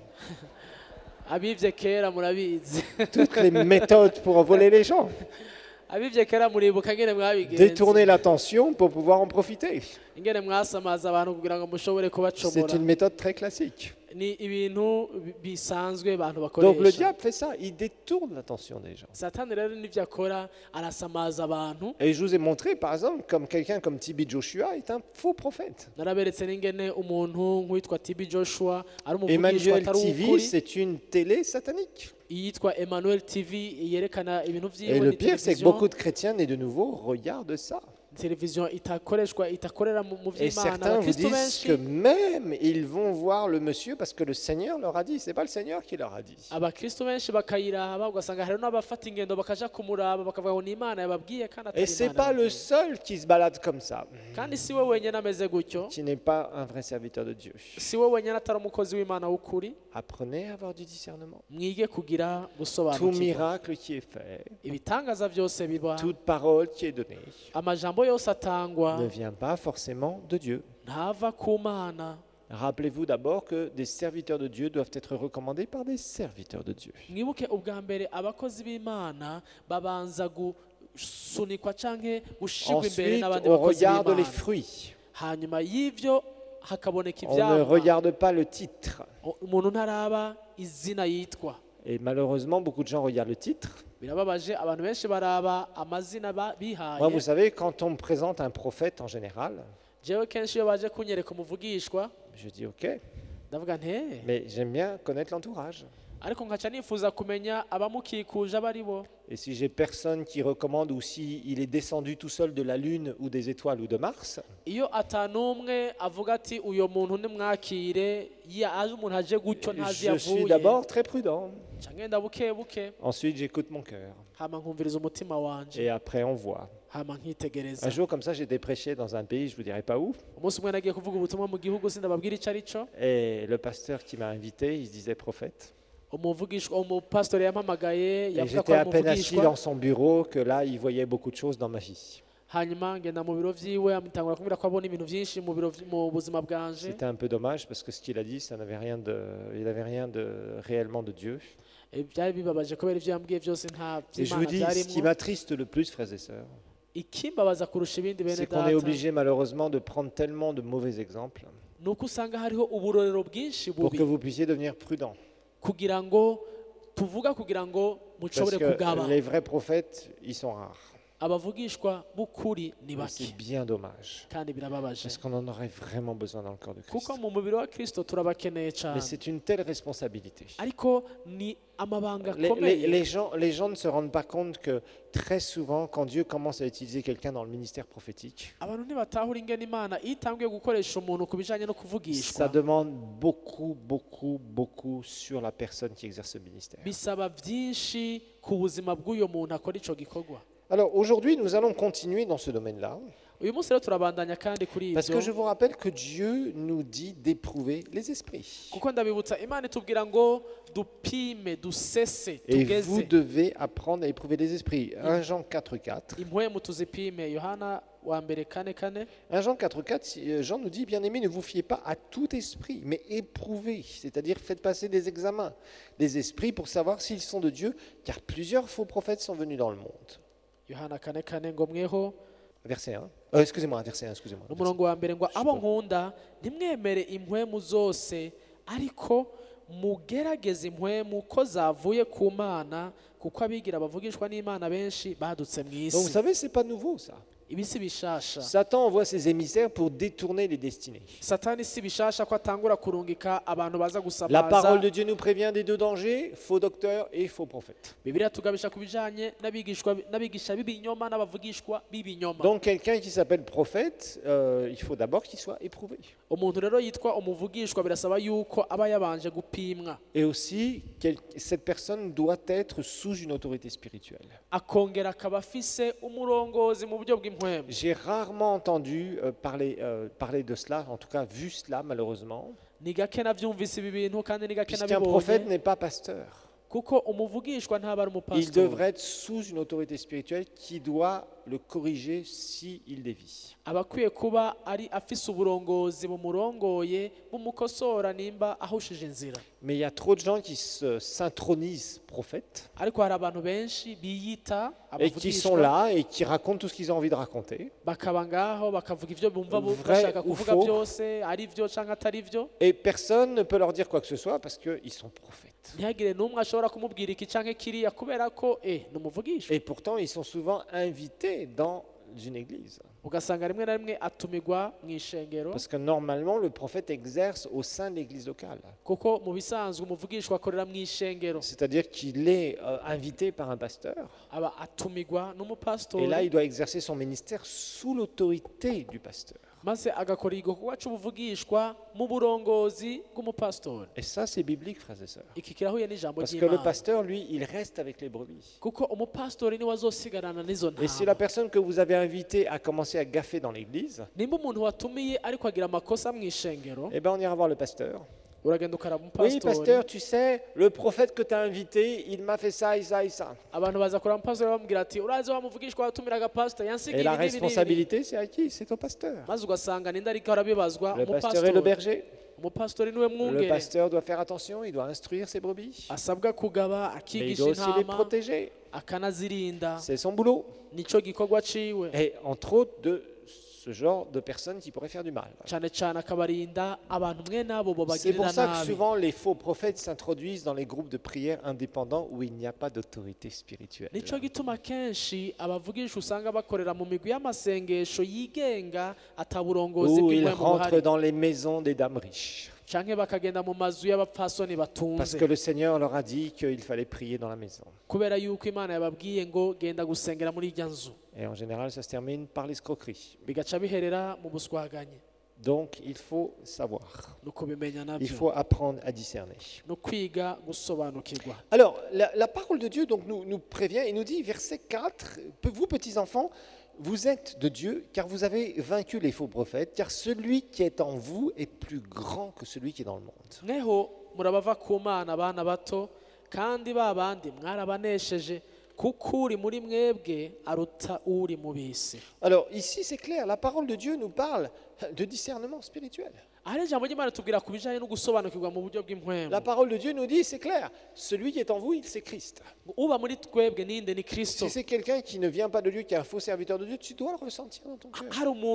abivye kera murabizi. Toutes les méthodes pour voler les gens. abivye kera muribuka ingene mwabigenze. Détourner l'attention pour pouvoir en profiter. ingene mwasamaza abantu kugira ngo mushobore C'est kubacomora. une méthode très classique. ni ibintu bisanzwe abantu Donc le bakoresha. diable fait ça, il détourne l'attention des gens. Satani rero nivyo akora arasamaza abantu. Et je vous ai montré, par exemple, comme quelqu'un comme T.B. Joshua est un faux prophète. naraberetse n'ingene umuntu nk'uwitwa TB Joshua ari umuvugishwa Emmanuel atari TV, uw'ukuri. c'est une télé satanique. yitwa Emmanuel TV yerekana ibintu Et vyiwe le ni pire, c'est que televiziyo. beaucoup de chrétiens, nés de nouveau, regardent ça. televiziyo itakorera mu Et vy'Imana. certains vous abakristo disent que benshi même ils vont voir le monsieur parce que le Seigneur leur a dit. C'est pas le Seigneur qui leur a dit. abakristo benshi bakayiraba ugasanga hari n'abafata ingendo bakaja kumuraba bakavuga ngo ni Imana yababwiye kandi Et atari c'est Imana pas le yababwiye. seul qui se balade comme ça, kandi si we wenyine ameze gutyo, qui n'est pas un vrai serviteur de Dieu. si we wenyine atari umukozi w'Imana w'ukuri. Apprenez à avoir du discernement. mwige kugira Tout gusobanukirwa miracle qui est fait, ibitangaza byose biba, toute parole qui est donnée, amajambo yose atangwa ne vient pas forcément de Dieu. ntava ku Mana. Rappelez-vous d'abord que des serviteurs de Dieu doivent être recommandés par des serviteurs de Dieu. mwibuke ubwa mbere abakozi b'Imana babanza gusunikwa canke gushigwa imbere Ensuite, n'abandi on bakozi regarde les b'Imana. fruits. hanyuma y'ivyo hakaboneka On ne ivyamwa. regarde pas le titre. umuntu ntaraba izina yitwa. Et malheureusement, beaucoup de gens regardent le titre. birababaje abantu benshi baraba amazina Moi, vous bihaye. savez, quand on me présente un prophète en général, jewe kenshi iyo baje kunyereka umuvugishwa je dis OK, ndavuga nte mais j'aime bien connaître l'entourage. Et si j'ai personne qui recommande ou si il est descendu tout seul de la Lune ou des étoiles ou de Mars, je suis d'abord très prudent. Ensuite, j'écoute mon cœur. Et après, on voit. Un jour comme ça, j'étais prêché dans un pays, je ne vous dirai pas où. Et le pasteur qui m'a invité, il se disait prophète. Et j'étais à peine assis dans son bureau que là, il voyait beaucoup de choses dans ma vie. C'était un peu dommage parce que ce qu'il a dit, ça n'avait rien de réellement de Dieu. Et je vous dis, ce qui m'attriste le plus, frères et sœurs, c'est qu'on est obligé malheureusement de prendre tellement de mauvais exemples pour que vous puissiez devenir prudent. Parce que les vrais prophètes, ils sont rares. C'est bien dommage. Parce qu'on en aurait vraiment besoin dans le corps de Christ. Mais c'est une telle responsabilité. Les gens ne se rendent pas compte que très souvent, quand Dieu commence à utiliser quelqu'un dans le ministère prophétique, ça demande beaucoup sur la personne qui exerce ce ministère. Alors aujourd'hui, nous allons continuer dans ce domaine-là. Parce que je vous rappelle que Dieu nous dit d'éprouver les esprits. Et vous devez apprendre à éprouver les esprits. 1 Jean 4,4. 1 Jean 4,4, Jean nous dit, bien-aimés, ne vous fiez pas à tout esprit, mais éprouvez, c'est-à-dire faites passer des examens des esprits pour savoir s'ils sont de Dieu, car plusieurs faux prophètes sont venus dans le monde. Verset 1. Excusez-moi, verset 1, excusez-moi. Umurongo wa mbere ngo abo nkunda ntimwemere impwemu zose ariko mugerageze impwemu ko zavuye ku Mana kuko abigira bavugishwa n'Imana benshi badutse mu isi. Donc vous savez, c'est pas nouveau ça. Satan envoie ses émissaires pour détourner les destinées. La parole de Dieu nous prévient des deux dangers, faux docteurs et faux prophètes. Donc quelqu'un qui s'appelle prophète, il faut d'abord qu'il soit éprouvé. Et aussi, cette personne doit être sous une autorité spirituelle. J'ai rarement entendu parler de cela, en tout cas vu cela malheureusement, puisqu'un prophète n'est pas pasteur. Il devrait être sous une autorité spirituelle qui doit le corriger s'il dévie. Mais il y a trop de gens qui s'intronisent prophètes et qui sont là et qui racontent tout ce qu'ils ont envie de raconter. Vrai ou faux. Et personne ne peut leur dire quoi que ce soit parce qu'ils sont prophètes. Et pourtant, ils sont souvent invités dans une église. Parce que normalement, le prophète exerce au sein de l'église locale. C'est-à-dire qu'il est invité par un pasteur. Et là, il doit exercer son ministère sous l'autorité du pasteur. Et ça, c'est biblique, frères et sœurs. Parce que le pasteur, lui, il reste avec les brebis. Et si la personne que vous avez invitée a commencé à gaffer dans l'église, eh bien, on ira voir le pasteur. Oui, pasteur, tu sais, le prophète que tu as invité, il m'a fait ça et ça et ça. Et la responsabilité, c'est à qui? C'est au pasteur. Le pasteur est le berger. Le pasteur doit faire attention, il doit instruire ses brebis. Mais il doit aussi les protéger. C'est son boulot. Et entre autres, de ce genre de personnes qui pourraient faire du mal. C'est pour ça que souvent les faux prophètes s'introduisent dans les groupes de prière indépendants où il n'y a pas d'autorité spirituelle. Où ils rentrent dans les maisons des dames riches. Parce que le Seigneur leur a dit qu'il fallait prier dans la maison. Et en général, ça se termine par l'escroquerie. Donc, il faut savoir. Il faut apprendre à discerner. Alors, la parole de Dieu donc, nous prévient et nous dit, verset 4, « Vous, petits enfants, vous êtes de Dieu, car vous avez vaincu les faux prophètes, car celui qui est en vous est plus grand que celui qui est dans le monde. » Alors ici c'est clair, la parole de Dieu nous parle de discernement spirituel. La parole de Dieu nous dit, c'est clair, celui qui est en vous, c'est Christ. Si c'est quelqu'un qui ne vient pas de Dieu, qui est un faux serviteur de Dieu, tu dois le ressentir dans ton cœur.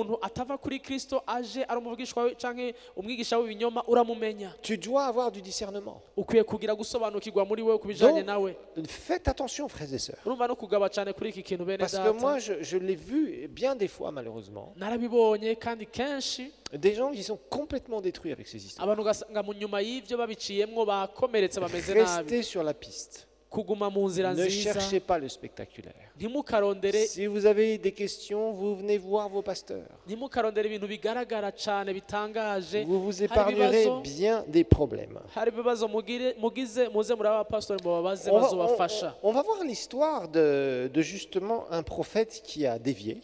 Tu dois avoir du discernement. Donc, faites attention, frères et sœurs. Parce que moi, je l'ai vu bien des fois, malheureusement. Des gens qui sont complètement détruits avec ces histoires. Restez sur la piste. Ne cherchez pas le spectaculaire. Si vous avez des questions, vous venez voir vos pasteurs. Vous vous épargnerez bien des problèmes. On va voir l'histoire de justement un prophète qui a dévié.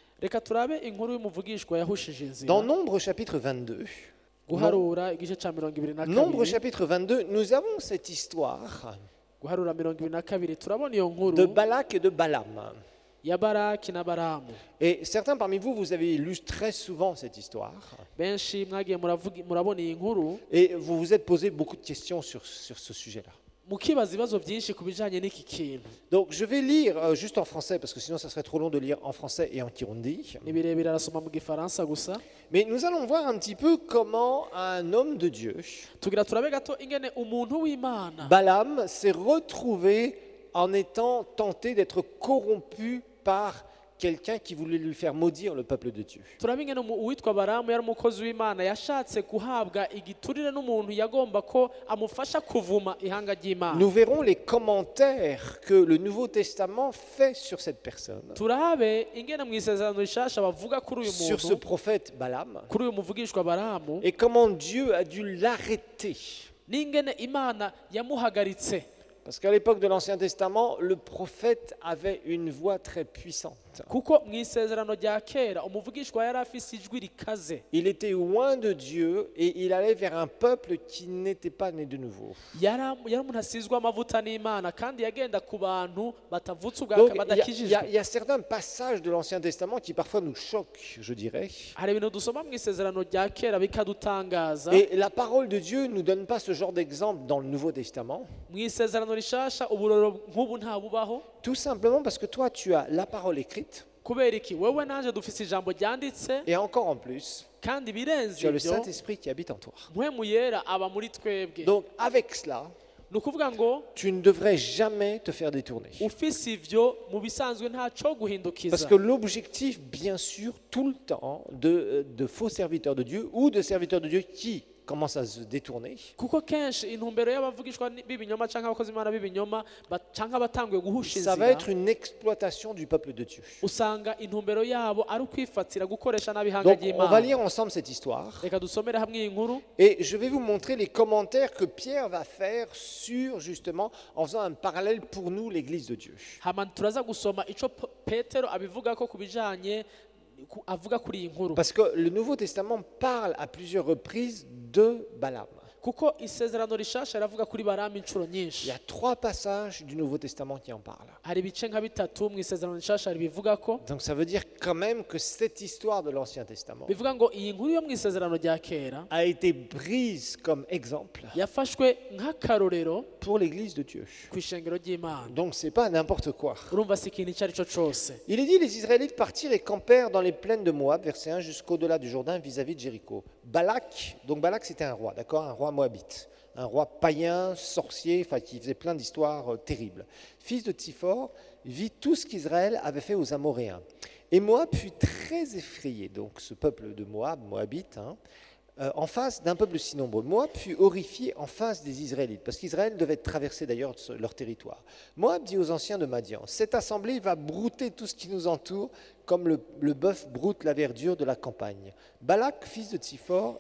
Dans Nombre chapitre 22, Nombre chapitre 22, nous avons cette histoire de Balak et de Balaam. Et certains parmi vous, vous avez lu très souvent cette histoire. Et vous vous êtes posé beaucoup de questions sur ce sujet-là. Donc je vais lire juste en français parce que sinon ça serait trop long de lire en français et en kirundi. Mais nous allons voir un petit peu comment un homme de Dieu, Balaam, s'est retrouvé en étant tenté d'être corrompu par quelqu'un qui voulait lui faire maudire le peuple de Dieu. Nous verrons les commentaires que le Nouveau Testament fait sur cette personne, sur ce prophète Balaam, et comment Dieu a dû l'arrêter. Parce qu'à l'époque de l'Ancien Testament, le prophète avait une voix très puissante. Il était loin de Dieu et il allait vers un peuple qui n'était pas né de nouveau. Donc, il y a certains passages de l'Ancien Testament qui parfois nous choquent, je dirais. Et la parole de Dieu ne nous donne pas ce genre d'exemple dans le Nouveau Testament. Tout simplement parce que toi, tu as la parole écrite. Et encore en plus, tu as le Saint-Esprit qui habite en toi. Donc avec cela, tu ne devrais jamais te faire détourner. Parce que l'objectif, bien sûr, tout le temps, de faux serviteurs de Dieu ou de serviteurs de Dieu qui commence à se détourner, ça va être une exploitation du peuple de Dieu. Donc on va lire ensemble cette histoire et je vais vous montrer les commentaires que Pierre va faire sur, justement, en faisant un parallèle pour nous, l'Église de Dieu. Parce que le Nouveau Testament parle à plusieurs reprises de Balaam. Il y a 3 passages du Nouveau Testament qui en parlent. Donc ça veut dire quand même que cette histoire de l'Ancien Testament a été prise comme exemple pour l'Église de Dieu. Donc c'est pas n'importe quoi. Il est dit, les Israélites partirent et campèrent dans les plaines de Moab, verset 1, jusqu'au-delà du Jourdain, vis-à-vis de Jéricho. Balak c'était un roi, d'accord, un roi moabite, un roi païen, sorcier, qui faisait plein d'histoires terribles. Fils de Tsiphor, vit tout ce qu'Israël avait fait aux Amoréens. Et Moab fut très effrayé, donc ce peuple de Moab, moabite, en face d'un peuple si nombreux. Moab fut horrifié en face des Israélites, parce qu'Israël devait traverser d'ailleurs leur territoire. Moab dit aux anciens de Madian, « Cette assemblée va brouter tout ce qui nous entoure, comme le bœuf broute la verdure de la campagne. » Balak, fils de Tsippor,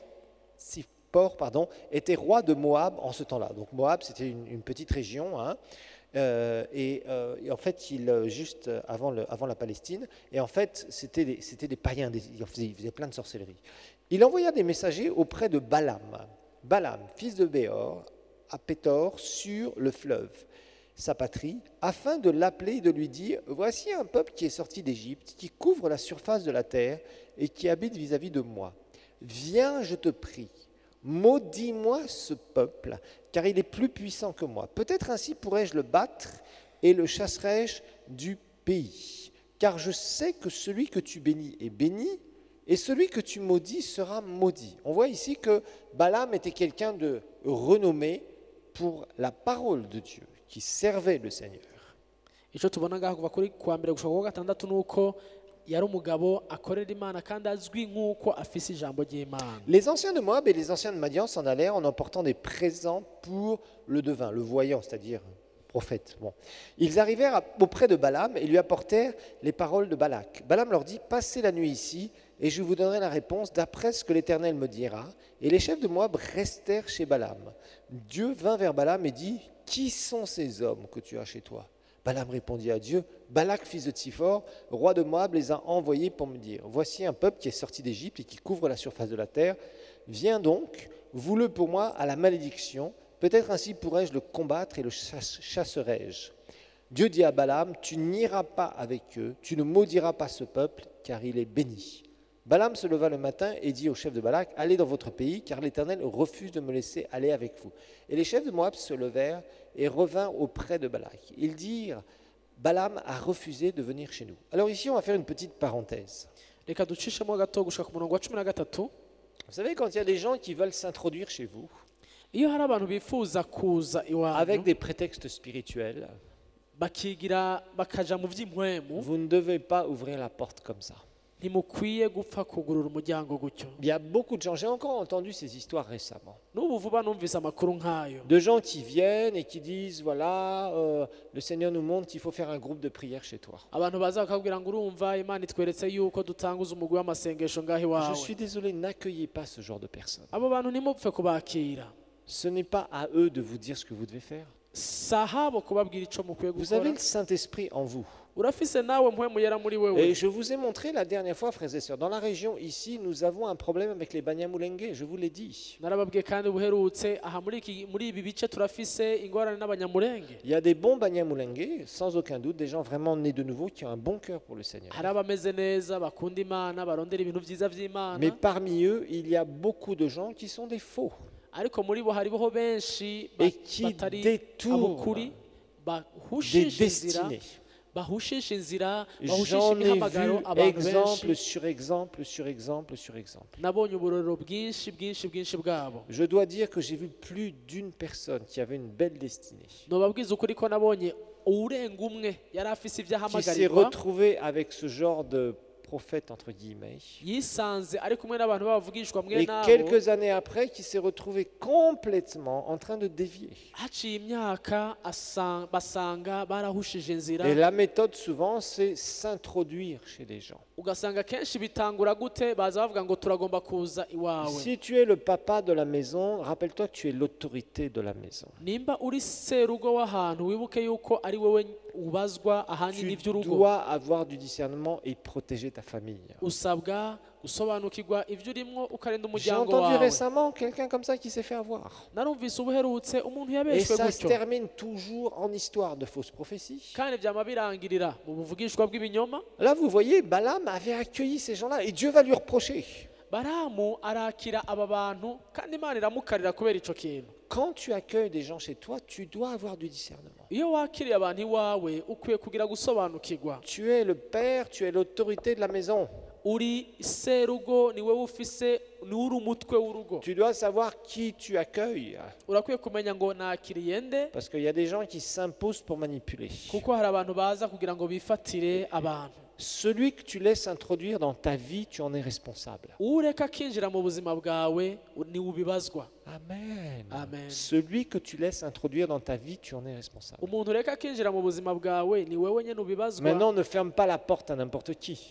était roi de Moab en ce temps-là. Donc Moab, c'était une petite région, hein, et en fait, juste avant la Palestine, et en fait, c'était des païens, ils faisaient plein de sorcellerie. Il envoya des messagers auprès de Balaam, fils de Béor, à Pétor, sur le fleuve, sa patrie, afin de l'appeler et de lui dire, « Voici un peuple qui est sorti d'Égypte, qui couvre la surface de la terre et qui habite vis-à-vis de moi. Viens, je te prie, maudis-moi ce peuple, car il est plus puissant que moi. Peut-être ainsi pourrais-je le battre et le chasserai-je du pays. Car je sais que celui que tu bénis est béni, et celui que tu maudis sera maudit. » On voit ici que Balaam était quelqu'un de renommé pour la parole de Dieu, qui servait le Seigneur. icyo tubona ngaho kuva kuri kwa mbere gushaka kuwa gatandatu nuko yari umugabo akorera Imana kandi azwi nk'uko afise ijambo ry'Imana. Les anciens de Moab et les anciens de Madian s'en allèrent en emportant des présents pour le devin, le voyant, c'est-à-dire prophète. Bon. Ils arrivèrent auprès de Balaam et lui apportèrent les paroles de Balak. Balaam leur dit, « Passez la nuit ici, et je vous donnerai la réponse d'après ce que l'Éternel me dira. » Et les chefs de Moab restèrent chez Balaam. Dieu vint vers Balaam et dit, « Qui sont ces hommes que tu as chez toi ?» Balaam répondit à Dieu, « Balak, fils de Tsippor, roi de Moab, les a envoyés pour me dire, voici un peuple qui est sorti d'Égypte et qui couvre la surface de la terre. Viens donc, voue-le pour moi à la malédiction. Peut-être ainsi pourrais-je le combattre et le chasserai-je. » Dieu dit à Balaam, « Tu n'iras pas avec eux, tu ne maudiras pas ce peuple, car il est béni. » Balaam se leva le matin et dit au chef de Balak, « Allez dans votre pays, car l'Éternel refuse de me laisser aller avec vous. » Et les chefs de Moab se levèrent et revinrent auprès de Balak. Ils dirent, « Balaam a refusé de venir chez nous. » Alors ici, on va faire une petite parenthèse. Vous savez, quand il y a des gens qui veulent s'introduire chez vous, avec des prétextes spirituels, vous ne devez pas ouvrir la porte comme ça. Il y a beaucoup de gens, j'ai encore entendu ces histoires récemment, de gens qui viennent et qui disent, voilà, le Seigneur nous montre qu'il faut faire un groupe de prière chez toi. Je suis désolé, n'accueillez pas ce genre de personnes. Ce n'est pas à eux de vous dire ce que vous devez faire. Vous avez le Saint-Esprit en vous. Et je vous ai montré la dernière fois, frères et sœurs, dans la région ici, nous avons un problème avec les Banyamulenge, je vous l'ai dit. Il y a des bons Banyamulenge, sans aucun doute, des gens vraiment nés de nouveau qui ont un bon cœur pour le Seigneur. Mais parmi eux, il y a beaucoup de gens qui sont des faux. Et qui détournent des destinées. J'en ai vu exemple sur exemple sur exemple sur exemple. Je dois dire que j'ai vu plus d'une personne qui avait une belle destinée, qui s'est retrouvée avec ce genre de prophète entre guillemets, et quelques années après qui s'est retrouvé complètement en train de dévier. Et la méthode souvent c'est s'introduire chez des gens. Si tu es le papa de la maison, rappelle-toi que tu es l'autorité de la maison. Tu dois avoir du discernement et protéger ta famille. J'ai entendu récemment quelqu'un comme ça qui s'est fait avoir. Et ça se termine toujours en histoire de fausses prophéties. Là, vous voyez, Balaam avait accueilli ces gens-là et Dieu va lui reprocher. Quand tu accueilles des gens chez toi, tu dois avoir du discernement. Tu es le père, tu es l'autorité de la maison. Tu dois savoir qui tu accueilles. Parce qu'il y a des gens qui s'imposent pour manipuler. celui que tu laisses introduire dans ta vie, tu en es responsable. Amen. Amen. Celui que tu laisses introduire dans ta vie, tu en es responsable. Maintenant, ne ferme pas la porte à n'importe qui.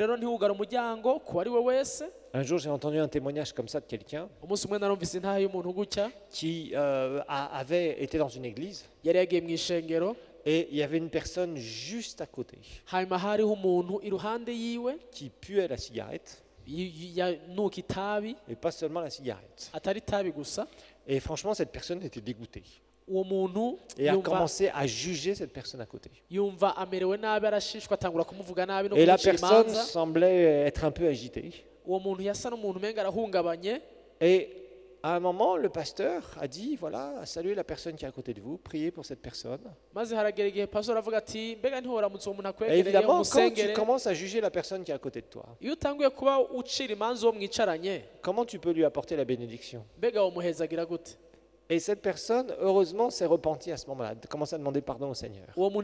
Un jour, j'ai entendu un témoignage comme ça de quelqu'un qui avait été dans une église. Et il y avait une personne juste à côté qui puait la cigarette. Et pas seulement la cigarette. Et franchement, cette personne était dégoûtée. Et a commencé à juger cette personne à côté. Et la personne semblait être un peu agitée. Et à un moment, le pasteur a dit, voilà, saluez la personne qui est à côté de vous, priez pour cette personne. Et évidemment, quand tu commences à juger la personne qui est à côté de toi, comment tu peux lui apporter la bénédiction? Et cette personne, heureusement, s'est repentie à ce moment-là, a commencé à demander pardon au Seigneur.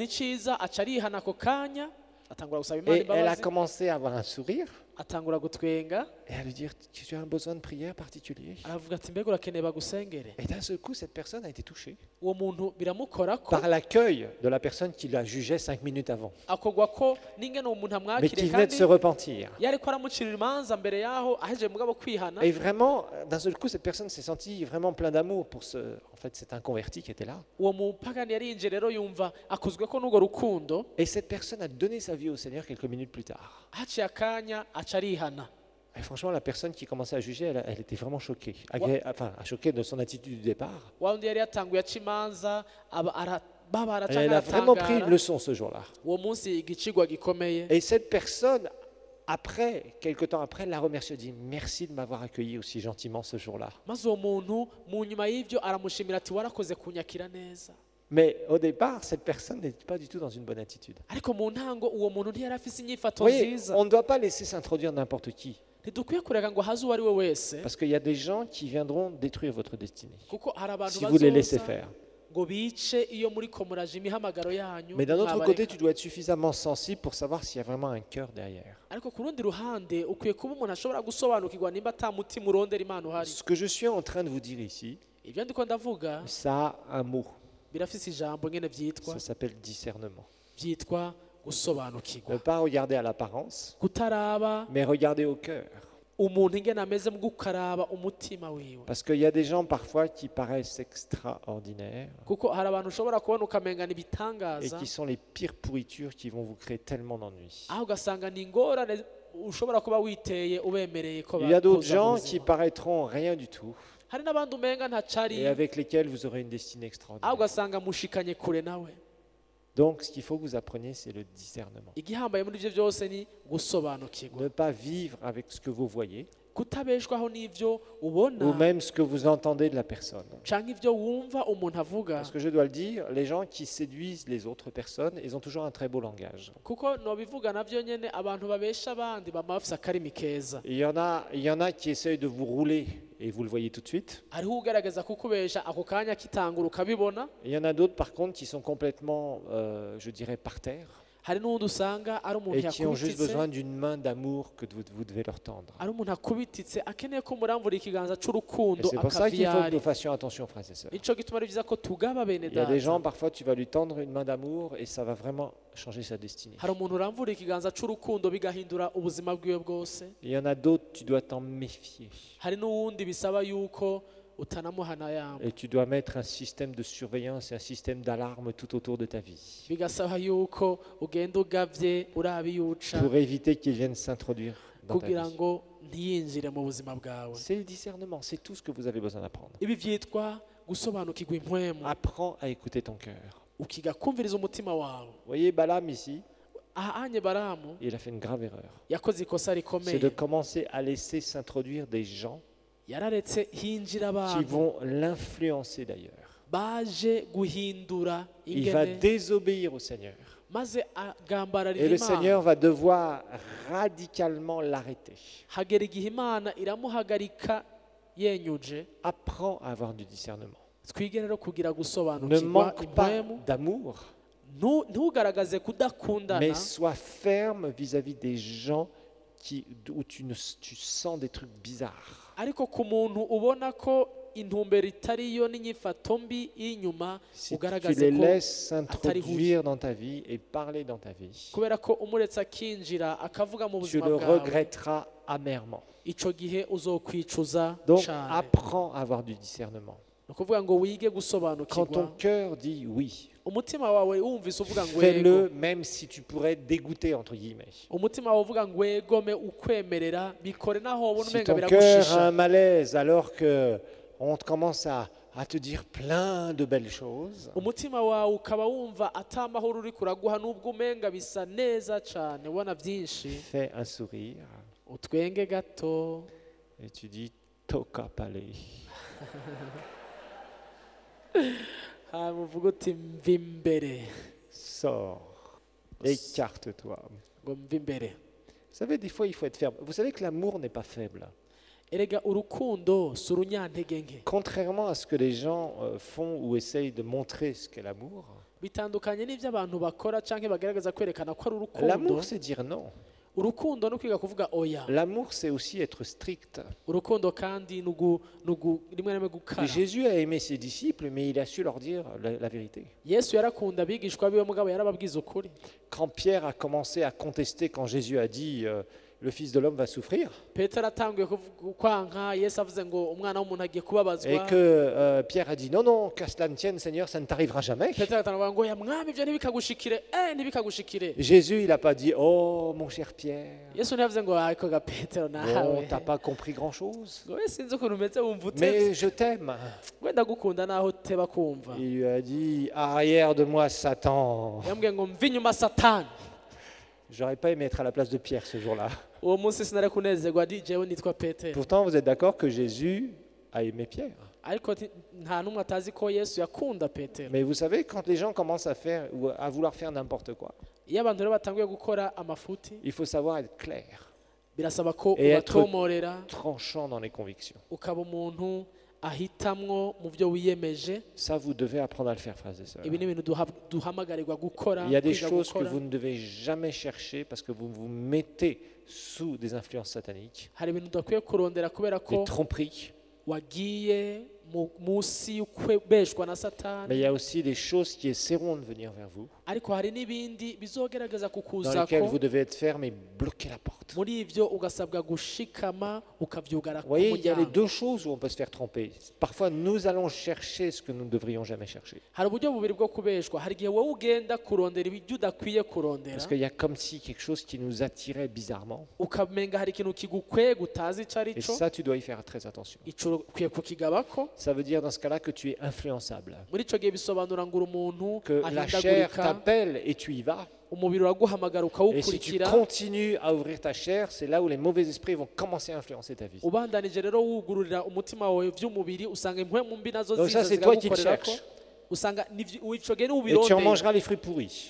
Et elle a commencé à avoir un sourire. Et à lui dire, tu as un besoin de prière particulier. Et d'un seul coup, cette personne a été touchée par l'accueil de la personne qui la jugeait 5 minutes avant, mais qui venait de se repentir. Et vraiment, d'un seul coup, cette personne s'est sentie vraiment plein d'amour pour cet inconverti qui était là. Et cette personne a donné sa vie au Seigneur quelques minutes plus tard. Et franchement, la personne qui commençait à juger, elle était vraiment choquée. Choquée de son attitude du départ. Et elle a vraiment pris une leçon ce jour-là. Et cette personne, quelque temps après, elle l'a remercié et dit « Merci de m'avoir accueilli aussi gentiment ce jour-là. » Mais au départ, cette personne n'était pas du tout dans une bonne attitude. Vous voyez, on ne doit pas laisser s'introduire n'importe qui. Parce qu'il y a des gens qui viendront détruire votre destinée si vous les laissez faire. Mais d'un autre côté, tu dois être suffisamment sensible pour savoir s'il y a vraiment un cœur derrière. Ce que je suis en train de vous dire ici, ça a un mot. Ça s'appelle discernement. Ne pas regarder à l'apparence, mais regarder au cœur. Parce qu'il y a des gens parfois qui paraissent extraordinaires et qui sont les pires pourritures qui vont vous créer tellement d'ennuis. Il y a d'autres gens qui paraîtront rien du tout et avec lesquels vous aurez une destinée extraordinaire. Donc, ce qu'il faut que vous appreniez, c'est le discernement. Ne pas vivre avec ce que vous voyez ou même ce que vous entendez de la personne. Parce que je dois le dire, les gens qui séduisent les autres personnes, ils ont toujours un très beau langage. Il y en a qui essayent de vous rouler et vous le voyez tout de suite. Il y en a d'autres par contre qui sont complètement, je dirais, par terre. Et qui ont juste besoin d'une main d'amour que vous devez leur tendre. Et c'est pour ça qu'il faut que nous fassions attention, frères et sœurs. Il y a des gens, parfois tu vas lui tendre une main d'amour et ça va vraiment changer sa destinée. Il y en a d'autres, tu dois t'en méfier. Et tu dois mettre un système de surveillance et un système d'alarme tout autour de ta vie pour éviter qu'ils viennent s'introduire dans ta vie. C'est le discernement, c'est tout ce que vous avez besoin d'apprendre. Apprends à écouter ton cœur. Vous voyez Balaam ici, il a fait une grave erreur. C'est de commencer à laisser s'introduire des gens qui vont l'influencer d'ailleurs. Il va désobéir au Seigneur. Et le Seigneur va devoir radicalement l'arrêter. Apprends à avoir du discernement. Ne manque pas d'amour, Mais sois ferme vis-à-vis des gens où tu sens des trucs bizarres. Si tu les laisses s'introduire dans ta vie et parler dans ta vie, tu le regretteras amèrement. Donc apprends à avoir du discernement. Quand ton cœur dit oui, fais-le même si tu pourrais être dégoûté entre guillemets. Si ton cœur a un malaise alors que on commence à te dire plein de belles choses, fais un sourire et tu dis toka pale. Sors, écarte-toi. Vous savez, des fois il faut être ferme. Vous savez que l'amour n'est pas faible. Contrairement à ce que les gens font ou essayent de montrer ce qu'est l'amour, l'amour c'est dire non. L'amour c'est aussi être strict. Jésus a aimé ses disciples, mais il a su leur dire la vérité. Quand Pierre a commencé à contester, quand Jésus a dit le Fils de l'homme va souffrir, et que Pierre a dit non, qu'à cela ne tienne Seigneur, ça ne t'arrivera jamais. Jésus il n'a pas dit oh mon cher Pierre, bon, t'as pas compris grand chose, mais je t'aime. Il lui a dit arrière de moi Satan. J'aurais pas aimé être à la place de Pierre ce jour-là. Pourtant, vous êtes d'accord que Jésus a aimé Pierre. Mais vous savez, quand les gens commencent à vouloir faire n'importe quoi, il faut savoir être clair et être tranchant dans les convictions. Ça, vous devez apprendre à le faire, frères et sœurs. Il y a des choses que vous ne devez jamais chercher parce que vous vous mettez sous des influences sataniques, des tromperies. Mais il y a aussi des choses qui essaieront de venir vers vous, dans lesquelles vous devez être ferme et bloquer la porte. Vous voyez, il y a les deux choses où on peut se faire tromper. Parfois, nous allons chercher ce que nous ne devrions jamais chercher. Parce qu'il y a comme si quelque chose qui nous attirait bizarrement. Et ça, tu dois y faire très attention. Ça veut dire dans ce cas-là que tu es influençable. Que la chair t'appelle et tu y vas. Et si tu continues à ouvrir ta chair, c'est là où les mauvais esprits vont commencer à influencer ta vie. Donc ça, c'est toi qui le cherches. Et tu en mangeras les fruits pourris.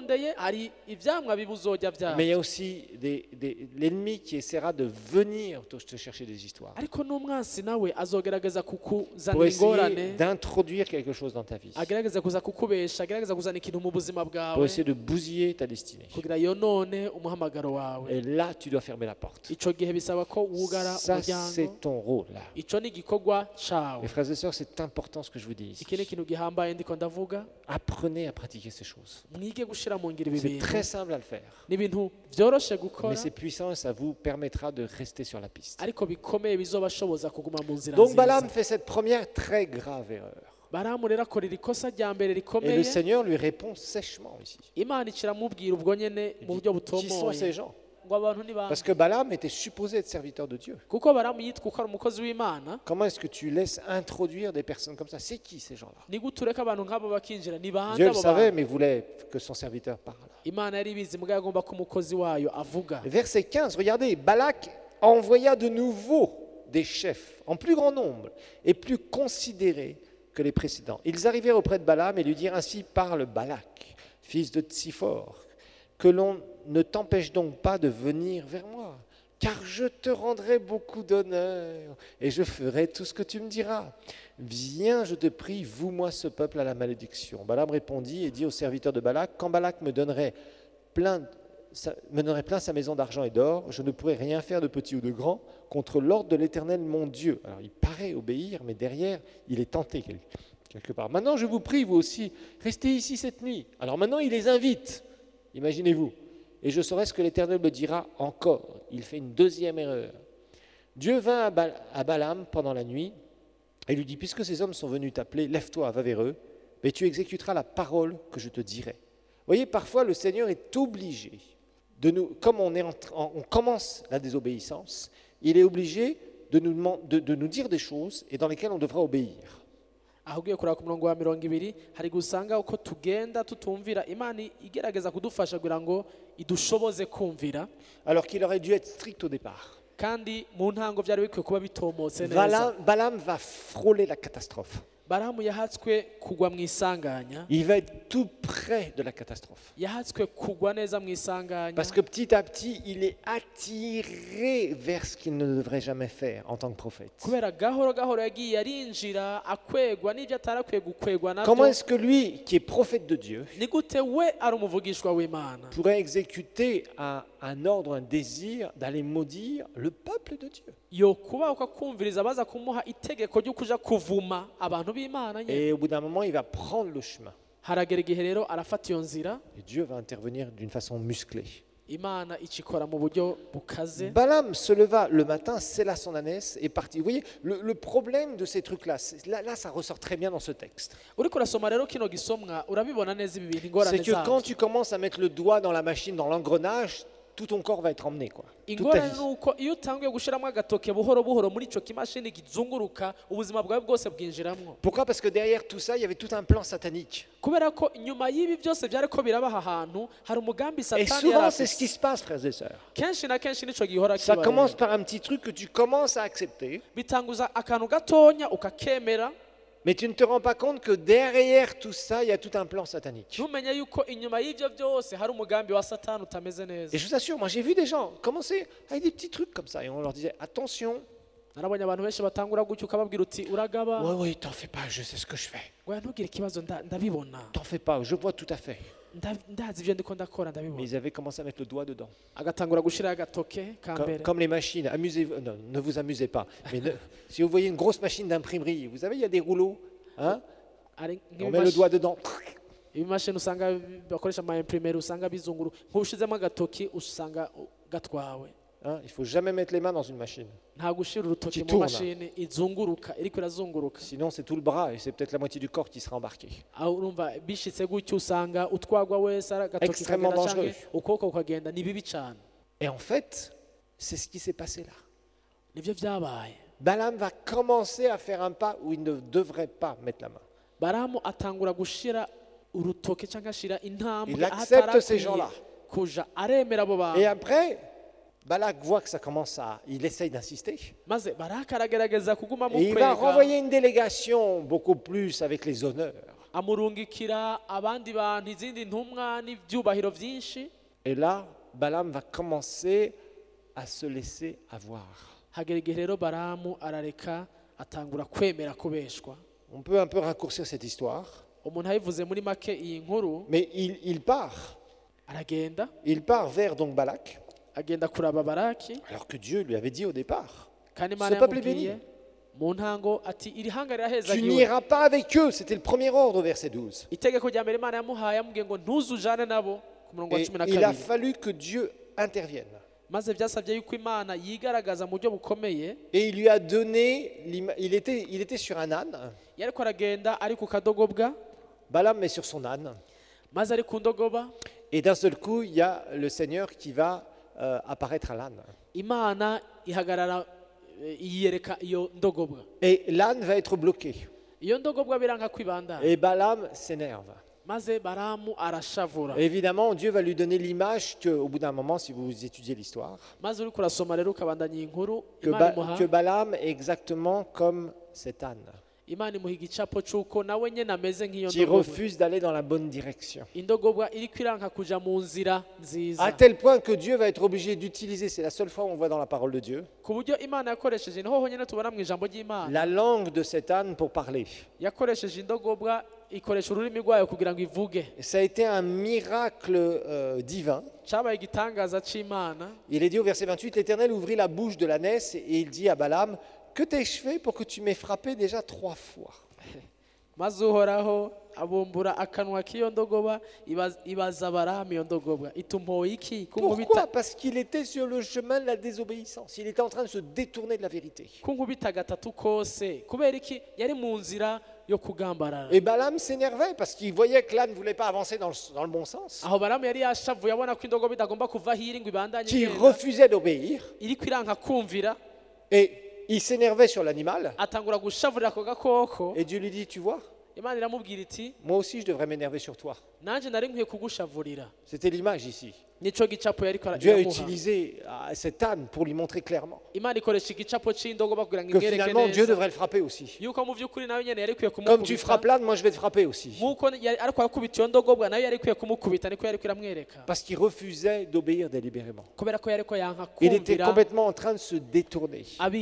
Mais il y a aussi l'ennemi qui essaiera de venir te chercher des histoires pour essayer d'introduire quelque chose dans ta vie, pour essayer de bousiller ta destinée. Et là, tu dois fermer la porte. Ça, c'est ton rôle. Mes frères et sœurs, c'est important ce que je vous dis ici. Apprenez à pratiquer ces choses. C'est très simple à le faire. Mais c'est puissant et ça vous permettra de rester sur la piste. Donc Balaam fait cette première très grave erreur. Et le Seigneur lui répond sèchement ici. Qui sont ces gens? Parce que Balaam était supposé être serviteur de Dieu. Comment est-ce que tu laisses introduire des personnes comme ça? C'est qui ces gens-là? Dieu le savait, mais voulait que son serviteur parle. Verset 15, regardez, Balak envoya de nouveau des chefs en plus grand nombre et plus considérés que les précédents. Ils arrivèrent auprès de Balaam et lui dirent: ainsi parle Balak, fils de Tsiphor, que l'on ne t'empêche donc pas de venir vers moi, car je te rendrai beaucoup d'honneur et je ferai tout ce que tu me diras. Viens, je te prie, voue-moi ce peuple à la malédiction. Balaam répondit et dit au serviteur de Balak, quand Balak me donnerait plein sa maison d'argent et d'or, je ne pourrais rien faire de petit ou de grand contre l'ordre de l'Éternel mon Dieu. Alors il paraît obéir, mais derrière, il est tenté quelque part. Maintenant, je vous prie, vous aussi, restez ici cette nuit. Alors maintenant, il les invite, imaginez-vous. Et je saurai ce que l'Éternel me dira encore. Il fait une deuxième erreur. Dieu vint à Balaam pendant la nuit et lui dit, puisque ces hommes sont venus t'appeler, lève-toi, va vers eux, mais tu exécuteras la parole que je te dirai. Vous voyez, parfois le Seigneur est obligé, comme on commence la désobéissance, il est obligé de nous dire des choses et dans lesquelles on devra obéir. aho ugiye kureba ku murongo wa 20 hari gusanga uko tugenda tutumvira Imana igerageza kudufasha kugira ngo idushoboze kumvira. Alors qu'il aurait dû être strict au départ. Kandi mu ntango byari bikwiye kuba bitomotse neza. Balaam va frôler la catastrophe. Balamu yahatswe kugwa mu isanganya. Il va être tout près de la catastrophe. Yahatswe kugwa neza mu isanganya. Parce que petit à petit, il est attiré vers ce qu'il ne devrait jamais faire en tant que prophète. Kubera gahoro gahoro yagiye arinjira akwegwa n'ibyo atarakwiye gukwegwa nabyo. Comment est-ce que lui, qui est prophète de Dieu, ni gute we ari umuvugishwa w'Imana, pourrait exécuter un ordre, un désir d'aller maudire le peuple de Dieu? Yo kuba ukakumviriza baza kumuha itegeko ryo kuja kuvuma abantu b'Imana nye. Et au bout d'un moment, il va prendre le chemin. Haragera igihe rero arafata iyo nzira. Et Dieu va intervenir d'une façon musclée. Imana ikikora mu buryo bukaze. Balaam se leva le matin, scella son ânesse et partit. Vous voyez, le problème de ces trucs-là, là, ça ressort très bien dans ce texte. C'est que quand tu commences à mettre le doigt dans la machine, dans l'engrenage, tout ton corps va être emmené, quoi. Toute ta vie. Pourquoi? Parce que derrière tout ça, il y avait tout un plan satanique. Et souvent, c'est ce qui se passe, frères et sœurs. Ça commence par un petit truc que tu commences à accepter. Mais tu ne te rends pas compte que derrière tout ça, il y a tout un plan satanique. Et je vous assure, moi j'ai vu des gens commencer avec des petits trucs comme ça et on leur disait attention. Oui, t'en fais pas, je sais ce que je fais. T'en fais pas, je vois tout à fait. Mais ils avaient commencé à mettre le doigt dedans. Comme les machines, amusez-vous, non, ne vous amusez pas. Mais si vous voyez une grosse machine d'imprimerie, vous savez, il y a des rouleaux, hein? On met le doigt dedans. Il ne faut jamais mettre les mains dans une machine qui tourne. Sinon c'est tout le bras et c'est peut-être la moitié du corps qui sera embarqué. Extrêmement dangereux. Et en fait, c'est ce qui s'est passé là. Balaam va commencer à faire un pas où il ne devrait pas mettre la main. Il accepte ces gens-là. Et après, Balak voit que ça commence à... Il essaye d'insister. Et il va renvoyer une délégation beaucoup plus avec les honneurs. Et là, Balaam va commencer à se laisser avoir. On peut un peu raccourcir cette histoire. Mais il part. Il part vers donc Balak. Alors que Dieu lui avait dit au départ, ce peuple est béni. Tu n'iras pas avec eux, c'était le premier ordre, verset 12. Et il a fallu que Dieu intervienne. Et il lui a donné, il était sur un âne. Balaam est sur son âne. Et d'un seul coup, il y a le Seigneur qui va apparaître à l'âne. Et l'âne va être bloqué. Et Balaam s'énerve. Évidemment, Dieu va lui donner l'image qu'au bout d'un moment, si vous étudiez l'histoire, que Balaam est exactement comme cet âne. qui refuse d'aller dans la bonne direction. À tel point que Dieu va être obligé d'utiliser, c'est la seule fois où on voit dans la parole de Dieu, la langue de cet âne pour parler. Et ça a été un miracle divin. Il est dit au verset 28, l'Éternel ouvrit la bouche de l'ânesse et il dit à Balaam, que t'ai-je fait pour que tu m'aies frappé déjà 3 fois? Pourquoi? Parce qu'il était sur le chemin de la désobéissance. Il était en train de se détourner de la vérité. Et Balaam s'énervait parce qu'il voyait que l'âne ne voulait pas avancer dans le bon sens, qu'il refusait d'obéir, et il s'énervait sur l'animal. Et Dieu lui dit, tu vois, moi aussi je devrais m'énerver sur toi. C'était l'image ici. Dieu a utilisé cet âne pour lui montrer clairement que finalement Dieu devrait le frapper aussi. Comme tu frappes l'âne, moi je vais te frapper aussi. Parce qu'il refusait d'obéir délibérément. Il était complètement en train de se détourner.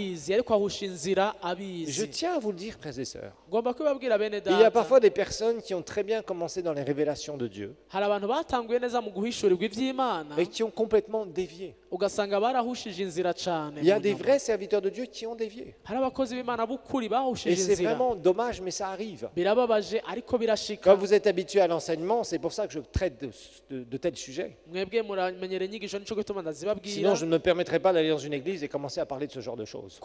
Je tiens à vous le dire, frères et sœurs. Il y a parfois des personnes qui ont très bien commencé dans les révélations de Dieu et qui ont complètement dévié. Il y a des vrais serviteurs de Dieu qui ont dévié. Et c'est vraiment dommage, mais ça arrive. Quand vous êtes habitué à l'enseignement, c'est pour ça que je traite de tels sujets. Sinon, je ne me permettrai pas d'aller dans une église et commencer à parler de ce genre de choses.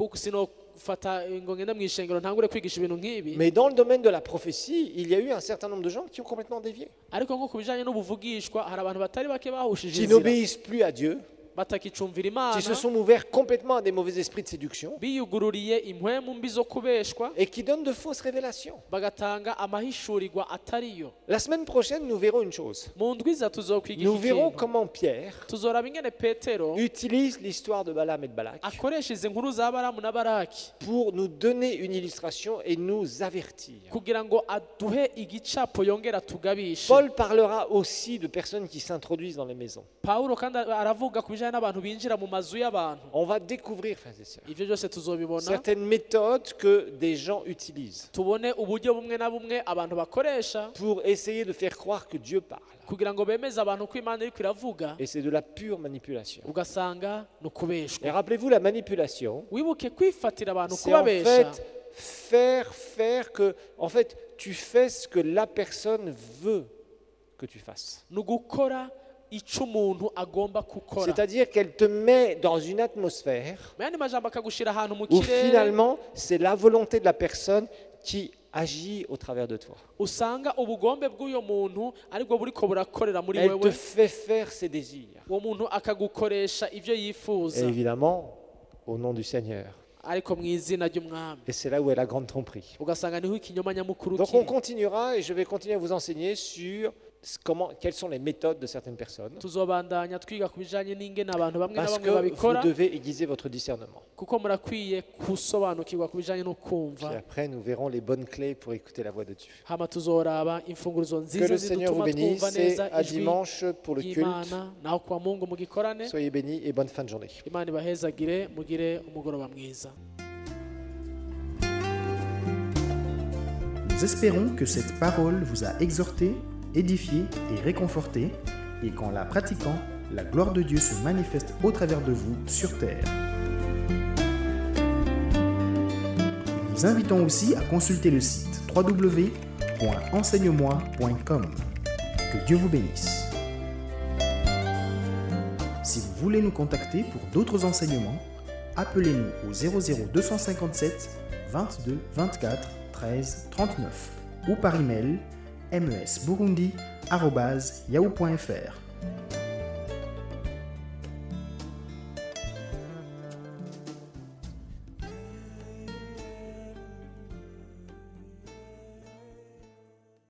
Mais dans le domaine de la prophétie, il y a eu un certain nombre de gens qui ont complètement dévié, qui n'obéissent plus à Dieu, qui se sont ouverts complètement à des mauvais esprits de séduction et qui donnent de fausses révélations. La semaine prochaine, nous verrons une chose. Nous verrons comment Pierre utilise l'histoire de Balaam et de Balak pour nous donner une illustration et nous avertir. Paul parlera aussi de personnes qui s'introduisent dans les maisons. On va découvrir, frères et sœurs, certaines méthodes que des gens utilisent pour essayer de faire croire que Dieu parle. Et c'est de la pure manipulation. Et rappelez-vous, la manipulation, c'est en fait faire que, en fait, tu fais ce que la personne veut que tu fasses. C'est-à-dire qu'elle te met dans une atmosphère où finalement c'est la volonté de la personne qui agit au travers de toi. Elle te fait faire ses désirs. Et évidemment, au nom du Seigneur. Et c'est là où est la grande tromperie. Donc on continuera et je vais continuer à vous enseigner sur quelles sont les méthodes de certaines personnes. Parce que vous devez aiguiser votre discernement. Puis après, nous verrons les bonnes clés pour écouter la voix de Dieu. Que le Seigneur vous bénisse et à dimanche pour le culte. Soyez bénis et bonne fin de journée. Nous espérons que cette parole vous a exhorté, édifié et réconforté, et qu'en la pratiquant, la gloire de Dieu se manifeste au travers de vous sur terre. Nous vous invitons aussi à consulter le site www.enseigne-moi.com. Que Dieu vous bénisse. Si vous voulez nous contacter pour d'autres enseignements, appelez-nous au 00257 22 24 13 39 ou par email mesburundi@yahoo.fr.